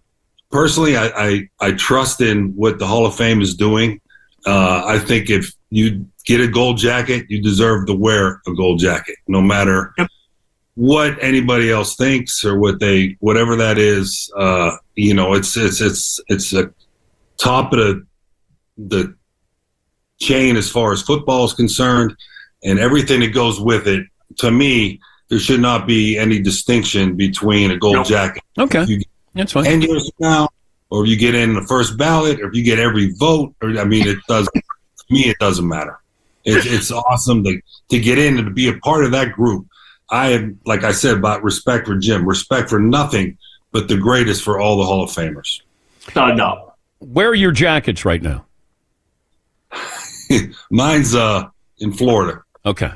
B: personally, I, I, I trust in what the Hall of Fame is doing. Uh, I think if you get a gold jacket, you deserve to wear a gold jacket, no matter what anybody else thinks or what they, whatever that is. Uh, you know, it's it's it's it's a top of the the chain as far as football is concerned, and everything that goes with it. To me, there should not be any distinction between a gold
E: Nope.
B: jacket.
E: Okay,
B: you
E: that's fine.
B: Ten years from now, or if you get in the first ballot, or if you get every vote, or I mean, it doesn't. To me, it doesn't matter. It's it's awesome to to get in and to be a part of that group. I have, like I said, about respect for Jim, respect for nothing but the greatest for all the Hall of Famers.
V: No, no.
E: Where are your jackets right now?
B: Mine's uh in Florida.
E: Okay.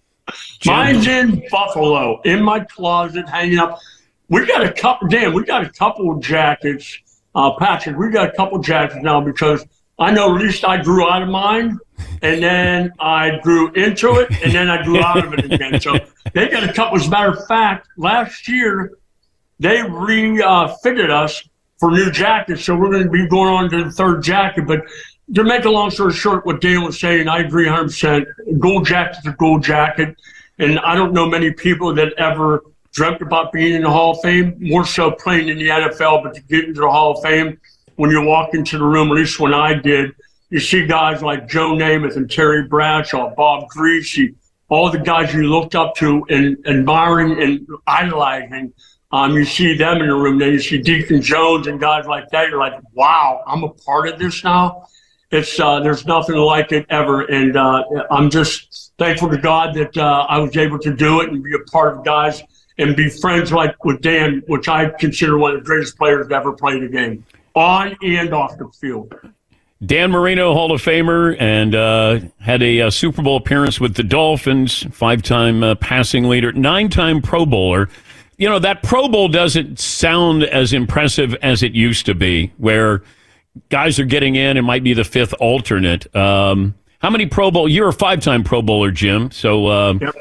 V: Mine's in Buffalo, in my closet, hanging up. We got a couple, Dan, we got a couple of jackets. Uh, Patrick, we got a couple of jackets now because I know at least I grew out of mine, and then I grew into it, and then I grew out of it again. So they got a couple. As a matter of fact, last year they refitted us for new jackets, so we're going to be going on to the third jacket. But to make a long story short, what Dan was saying, I agree one hundred percent. Gold jacket's a gold jacket, and I don't know many people that ever dreamt about being in the Hall of Fame, more so playing in the N F L, but to get into the Hall of Fame, when you walk into the room, at least when I did, you see guys like Joe Namath and Terry Bradshaw, Bob Greasy, all the guys you looked up to and admiring and idolizing. Um, you see them in the room. Then you see Deacon Jones and guys like that. You're like, wow, I'm a part of this now. It's uh, there's nothing like it ever, and uh, I'm just thankful to God that uh, I was able to do it and be a part of guys and be friends like with Dan, which I consider one of the greatest players to ever play the game, on and off the field.
E: Dan Marino, Hall of Famer, and uh, had a, uh Super Bowl appearance with the Dolphins, five-time uh, passing leader, nine-time Pro Bowler. You know, that Pro Bowl doesn't sound as impressive as it used to be, where guys are getting in. It might be the fifth alternate. Um, how many Pro Bowl? You're a five-time Pro Bowler, Jim. So uh,
V: yep.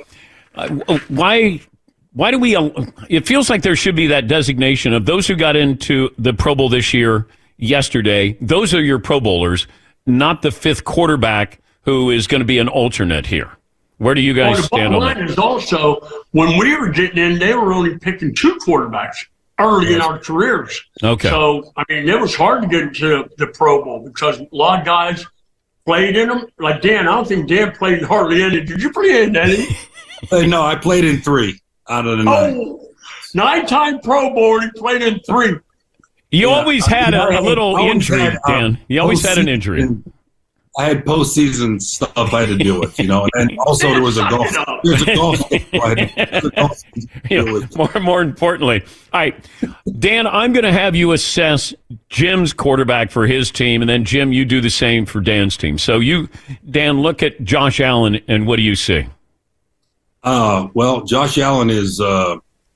E: uh, why why do we? Uh, it feels like there should be that designation of those who got into the Pro Bowl this year, yesterday. Those are your Pro Bowlers, not the fifth quarterback who is going to be an alternate here. Where do you guys
V: well,
E: stand on that?
V: The bottom line is also, when we were getting in, they were only picking two quarterbacks early in our careers.
E: Okay.
V: So, I mean, it was hard to get into the Pro Bowl because a lot of guys played in them. Like Dan, I don't think Dan played hardly any. Did you play in any?
B: Uh, no, I played in three out of the nine.
V: Oh, nine-time Pro Bowl, he played in three.
E: You
B: Yeah,
E: always
B: I-
E: had
B: I
E: a, a
B: had-
E: little
B: I always
E: injury,
B: had, uh,
E: Dan. You always had an injury.
B: postseason- I had postseason stuff I had to deal with, you know, and also there was a golf. There was a golf. I had- there was a golf to
E: Yeah,
B: deal with.
E: more, more importantly. All right, Dan, I'm going to have you assess Jim's quarterback for his team, and then, Jim, you do the same for Dan's team. So you, Dan, look at Josh Allen, and what do you see?
B: Uh, well, Josh Allen is, uh,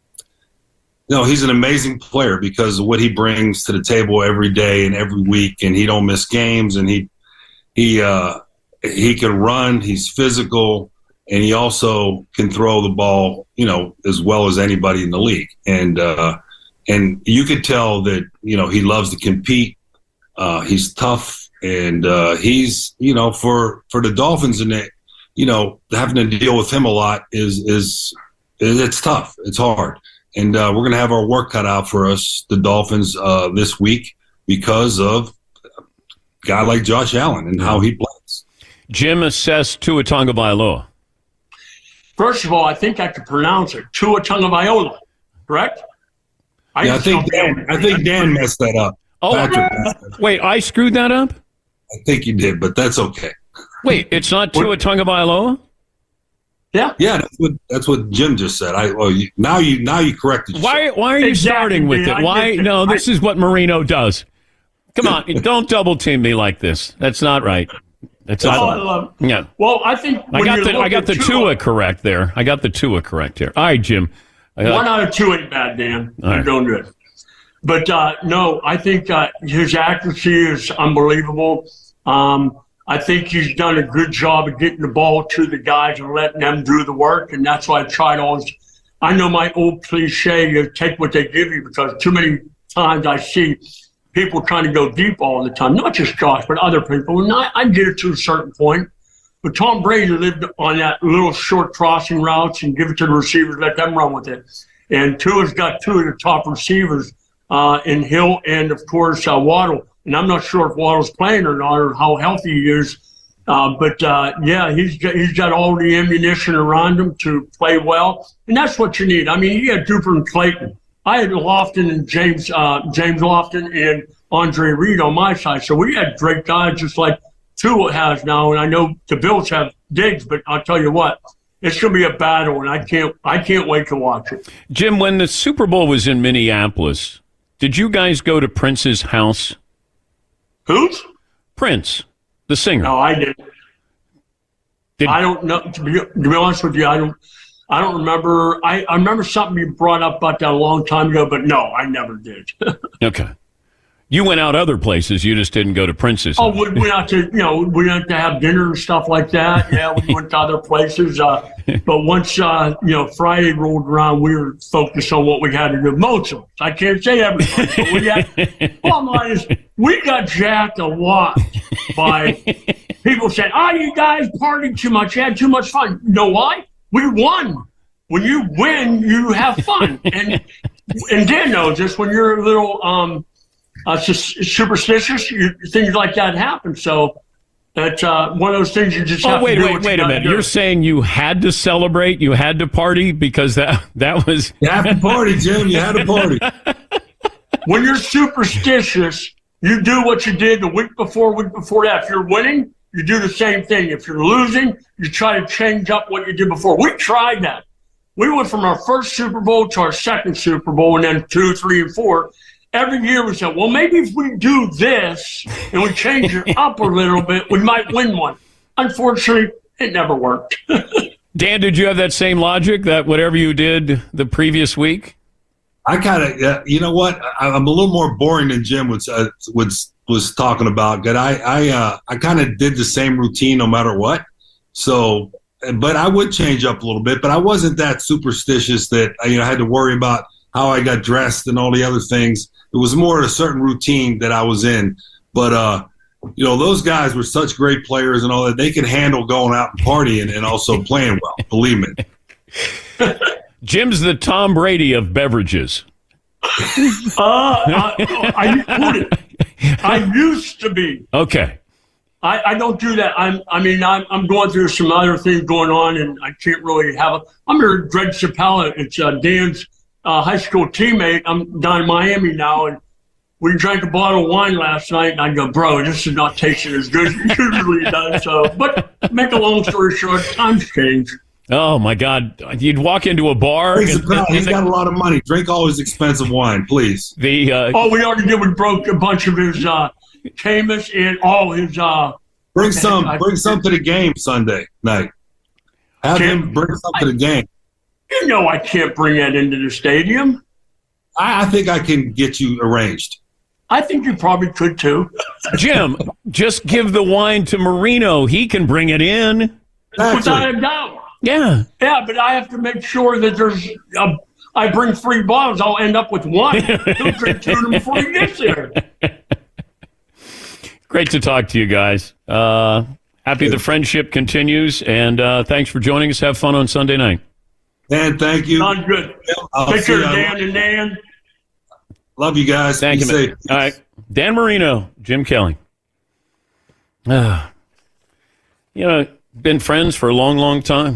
B: no, he's an amazing player because of what he brings to the table every day and every week, and he don't miss games, and he he uh, he can run. He's physical, and he also can throw the ball, you know, as well as anybody in the league. And uh, and you could tell that, you know, he loves to compete. Uh, he's tough, and uh, he's, you know, for for the Dolphins, and it, you know, having to deal with him a lot is is it's tough. It's hard. And uh, we're going to have our work cut out for us, the Dolphins, uh, this week because of a guy like Josh Allen and how he plays.
E: Jim, assess Tua Tagovailoa.
V: First of all, I think I could pronounce it. Tua Tagovailoa, correct?
B: I, yeah, I think Dan, I think Dan messed that up.
E: Oh,
B: Patrick messed that up.
E: Wait, I screwed that up?
B: I think you did, but that's okay.
E: Wait, it's not Tua Tagovailoa?
V: Yeah,
B: yeah, that's what that's what Jim just said. I well, you, now you now you corrected yourself.
E: Why why are you
V: Exactly,
E: starting with
V: Dan,
E: it?
V: I
E: Why?
V: get it.
E: No, this
V: I-
E: is what Marino does. Come on, don't double team me like this. That's not right. That's
V: Oh,
E: not.
V: I love-
E: Yeah.
V: Well, I think
E: I
V: when
E: got
V: you
E: the
V: look
E: I got
V: at
E: the Tua correct there. I got the Tua correct here. All right, Jim. I got-
V: One out of two ain't bad, Dan.
E: All
V: You're
E: right.
V: doing good. But uh, no, I think uh, his accuracy is unbelievable. Um, I think he's done a good job of getting the ball to the guys and letting them do the work, and that's why I tried always. I know my old cliche: you take what they give you, because too many times I see people trying to go deep all the time. Not just Josh, but other people. And I, I get it to a certain point. But Tom Brady lived on that little short crossing routes and give it to the receivers, let them run with it. And Tua's got two of the top receivers uh, in Hill and, of course, uh, Waddle. And I'm not sure if Waddle's playing or not or how healthy he is. Uh, but, uh, yeah, he's got, he's got all the ammunition around him to play well. And that's what you need. I mean, he had Duper and Clayton. I had Lofton and James uh, James Lofton and Andre Reed on my side. So we had great guys just like Tua has now. And I know the Bills have Diggs, but I'll tell you what, it's going to be a battle, and I can't I can't wait to watch it.
E: Jim, when the Super Bowl was in Minneapolis, did you guys go to Prince's house?
V: Whose?
E: Prince, the singer.
V: No, I didn't. Did, I don't know. To be, to be honest with you, I don't. I don't remember. I, I remember something you brought up about that a long time ago, but no, I never did.
E: Okay. You went out other places. You just didn't go to Prince's.
V: Oh, we went out to, you know, we went to have dinner and stuff like that. Yeah, we went to other places. Uh, but once, uh, you know, Friday rolled around, we were focused on what we had to do. Most of us. I can't say everybody, but we had, bottom line is, we got jacked a lot by people saying, oh, you guys partied too much. You had too much fun. You know why? We won. When you win, you have fun. And and Dan knows this. When you're a little um, uh, superstitious, you, things like that happen. So that's uh, one of those things you just
E: oh,
V: have
E: wait,
V: to do.
E: wait, wait
V: you
E: a minute.
V: do.
E: You're saying you had to celebrate, you had to party because that that was.
B: You had to party, Jim. You had to party.
V: When you're superstitious, you do what you did the week before, week before that. If you're winning, you do the same thing. If you're losing, you try to change up what you did before. We tried that. We went from our first Super Bowl to our second Super Bowl, and then two, three, and four. Every year we said, well, maybe if we do this and we change it up a little bit, we might win one. Unfortunately, it never worked.
E: Dan, did you have that same logic that whatever you did the previous week?
B: I kind of, uh, you know what? I, I'm a little more boring than Jim was uh, was was talking about. That I I uh, I kind of did the same routine no matter what. So, but I would change up a little bit. But I wasn't that superstitious that you know I had to worry about how I got dressed and all the other things. It was more a certain routine that I was in. But uh, you know, those guys were such great players and all that. They could handle going out and partying and also playing well. Believe me.
E: Jim's the Tom Brady of beverages.
V: uh, I, I, I used to be.
E: Okay.
V: I, I don't do that. I'm, I mean, I'm, I'm going through some other things going on, and I can't really have a. I'm here, Greg Chappella. It's uh, Dan's uh, high school teammate. I'm down in Miami now, and we drank a bottle of wine last night, and I go, bro, this is not tasting as good as it usually does. So, but make a long story short, times change.
E: Oh, my God. You'd walk into a bar.
B: He's,
E: and,
B: a,
E: and
B: he's
E: the,
B: got a lot of money. Drink all his expensive wine, please.
E: The uh,
V: Oh, we already did. We broke a bunch of his uh, Camus and all his. Uh,
B: bring some I, Bring some to the game Sunday night. Have him bring some to the game.
V: You know I can't bring that into the stadium.
B: I, I think I can get you arranged.
V: I think you probably could, too.
E: Jim, just give the wine to Marino. He can bring it in.
V: Exactly. Without a doubt.
E: Yeah.
V: Yeah, but I have to make sure that there's a, I bring three bottles, I'll end up with one. He'll drink two of them before he gets there.
E: Great to talk to you guys. Uh, happy the friendship continues, and uh, thanks for joining us. Have fun on Sunday night.
B: Dan, thank you.
V: Sounds good.
B: I'll
V: Take care,
B: you.
V: Dan and Dan.
B: Love you guys.
E: Thank
B: Be
E: you,
B: safe.
E: man. All right. Dan Marino, Jim Kelly. Uh, you know, been friends for a long, long time.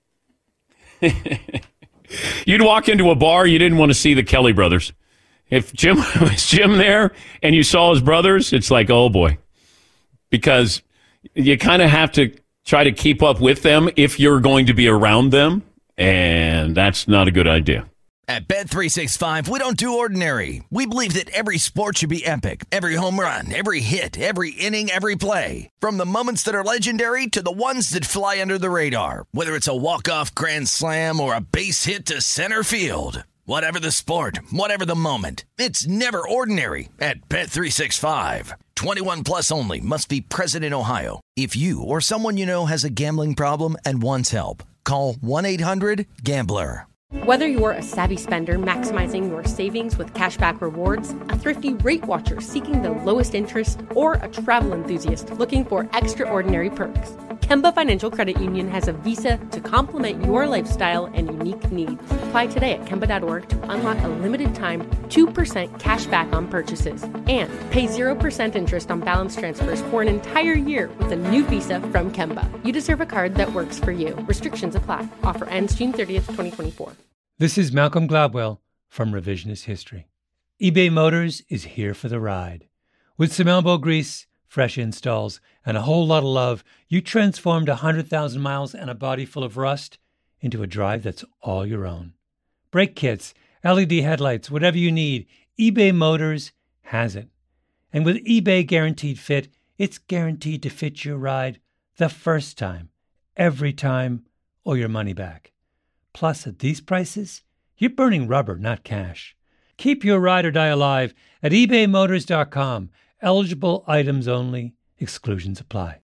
E: You'd walk into a bar, you didn't want to see the Kelly brothers. If Jim was Jim there and you saw his brothers, it's like, oh boy. Because you kind of have to try to keep up with them if you're going to be around them, and that's not a good idea.
G: At Bet three sixty-five, we don't do ordinary. We believe that every sport should be epic. Every home run, every hit, every inning, every play. From the moments that are legendary to the ones that fly under the radar. Whether it's a walk-off grand slam or a base hit to center field. Whatever the sport, whatever the moment. It's never ordinary at Bet three sixty-five. twenty-one plus only. Must be present in Ohio. If you or someone you know has a gambling problem and wants help, call one eight hundred gambler.
H: Whether you're a savvy spender maximizing your savings with cashback rewards, a thrifty rate watcher seeking the lowest interest, or a travel enthusiast looking for extraordinary perks, Kemba Financial Credit Union has a visa to complement your lifestyle and unique needs. Apply today at Kemba dot org to unlock a limited time two percent cash back on purchases and pay zero percent interest on balance transfers for an entire year with a new visa from Kemba. You deserve a card that works for you. Restrictions apply. Offer ends June thirtieth, twenty twenty-four.
I: This is Malcolm Gladwell from Revisionist History. eBay Motors is here for the ride. With some elbow grease, fresh installs, and a whole lot of love, you transformed one hundred thousand miles and a body full of rust into a drive that's all your own. Brake kits, L E D headlights, whatever you need, eBay Motors has it. And with eBay Guaranteed Fit, it's guaranteed to fit your ride the first time, every time, or your money back. Plus, at these prices, you're burning rubber, not cash. Keep your ride or die alive at ebay motors dot com. Eligible items only. Exclusions apply.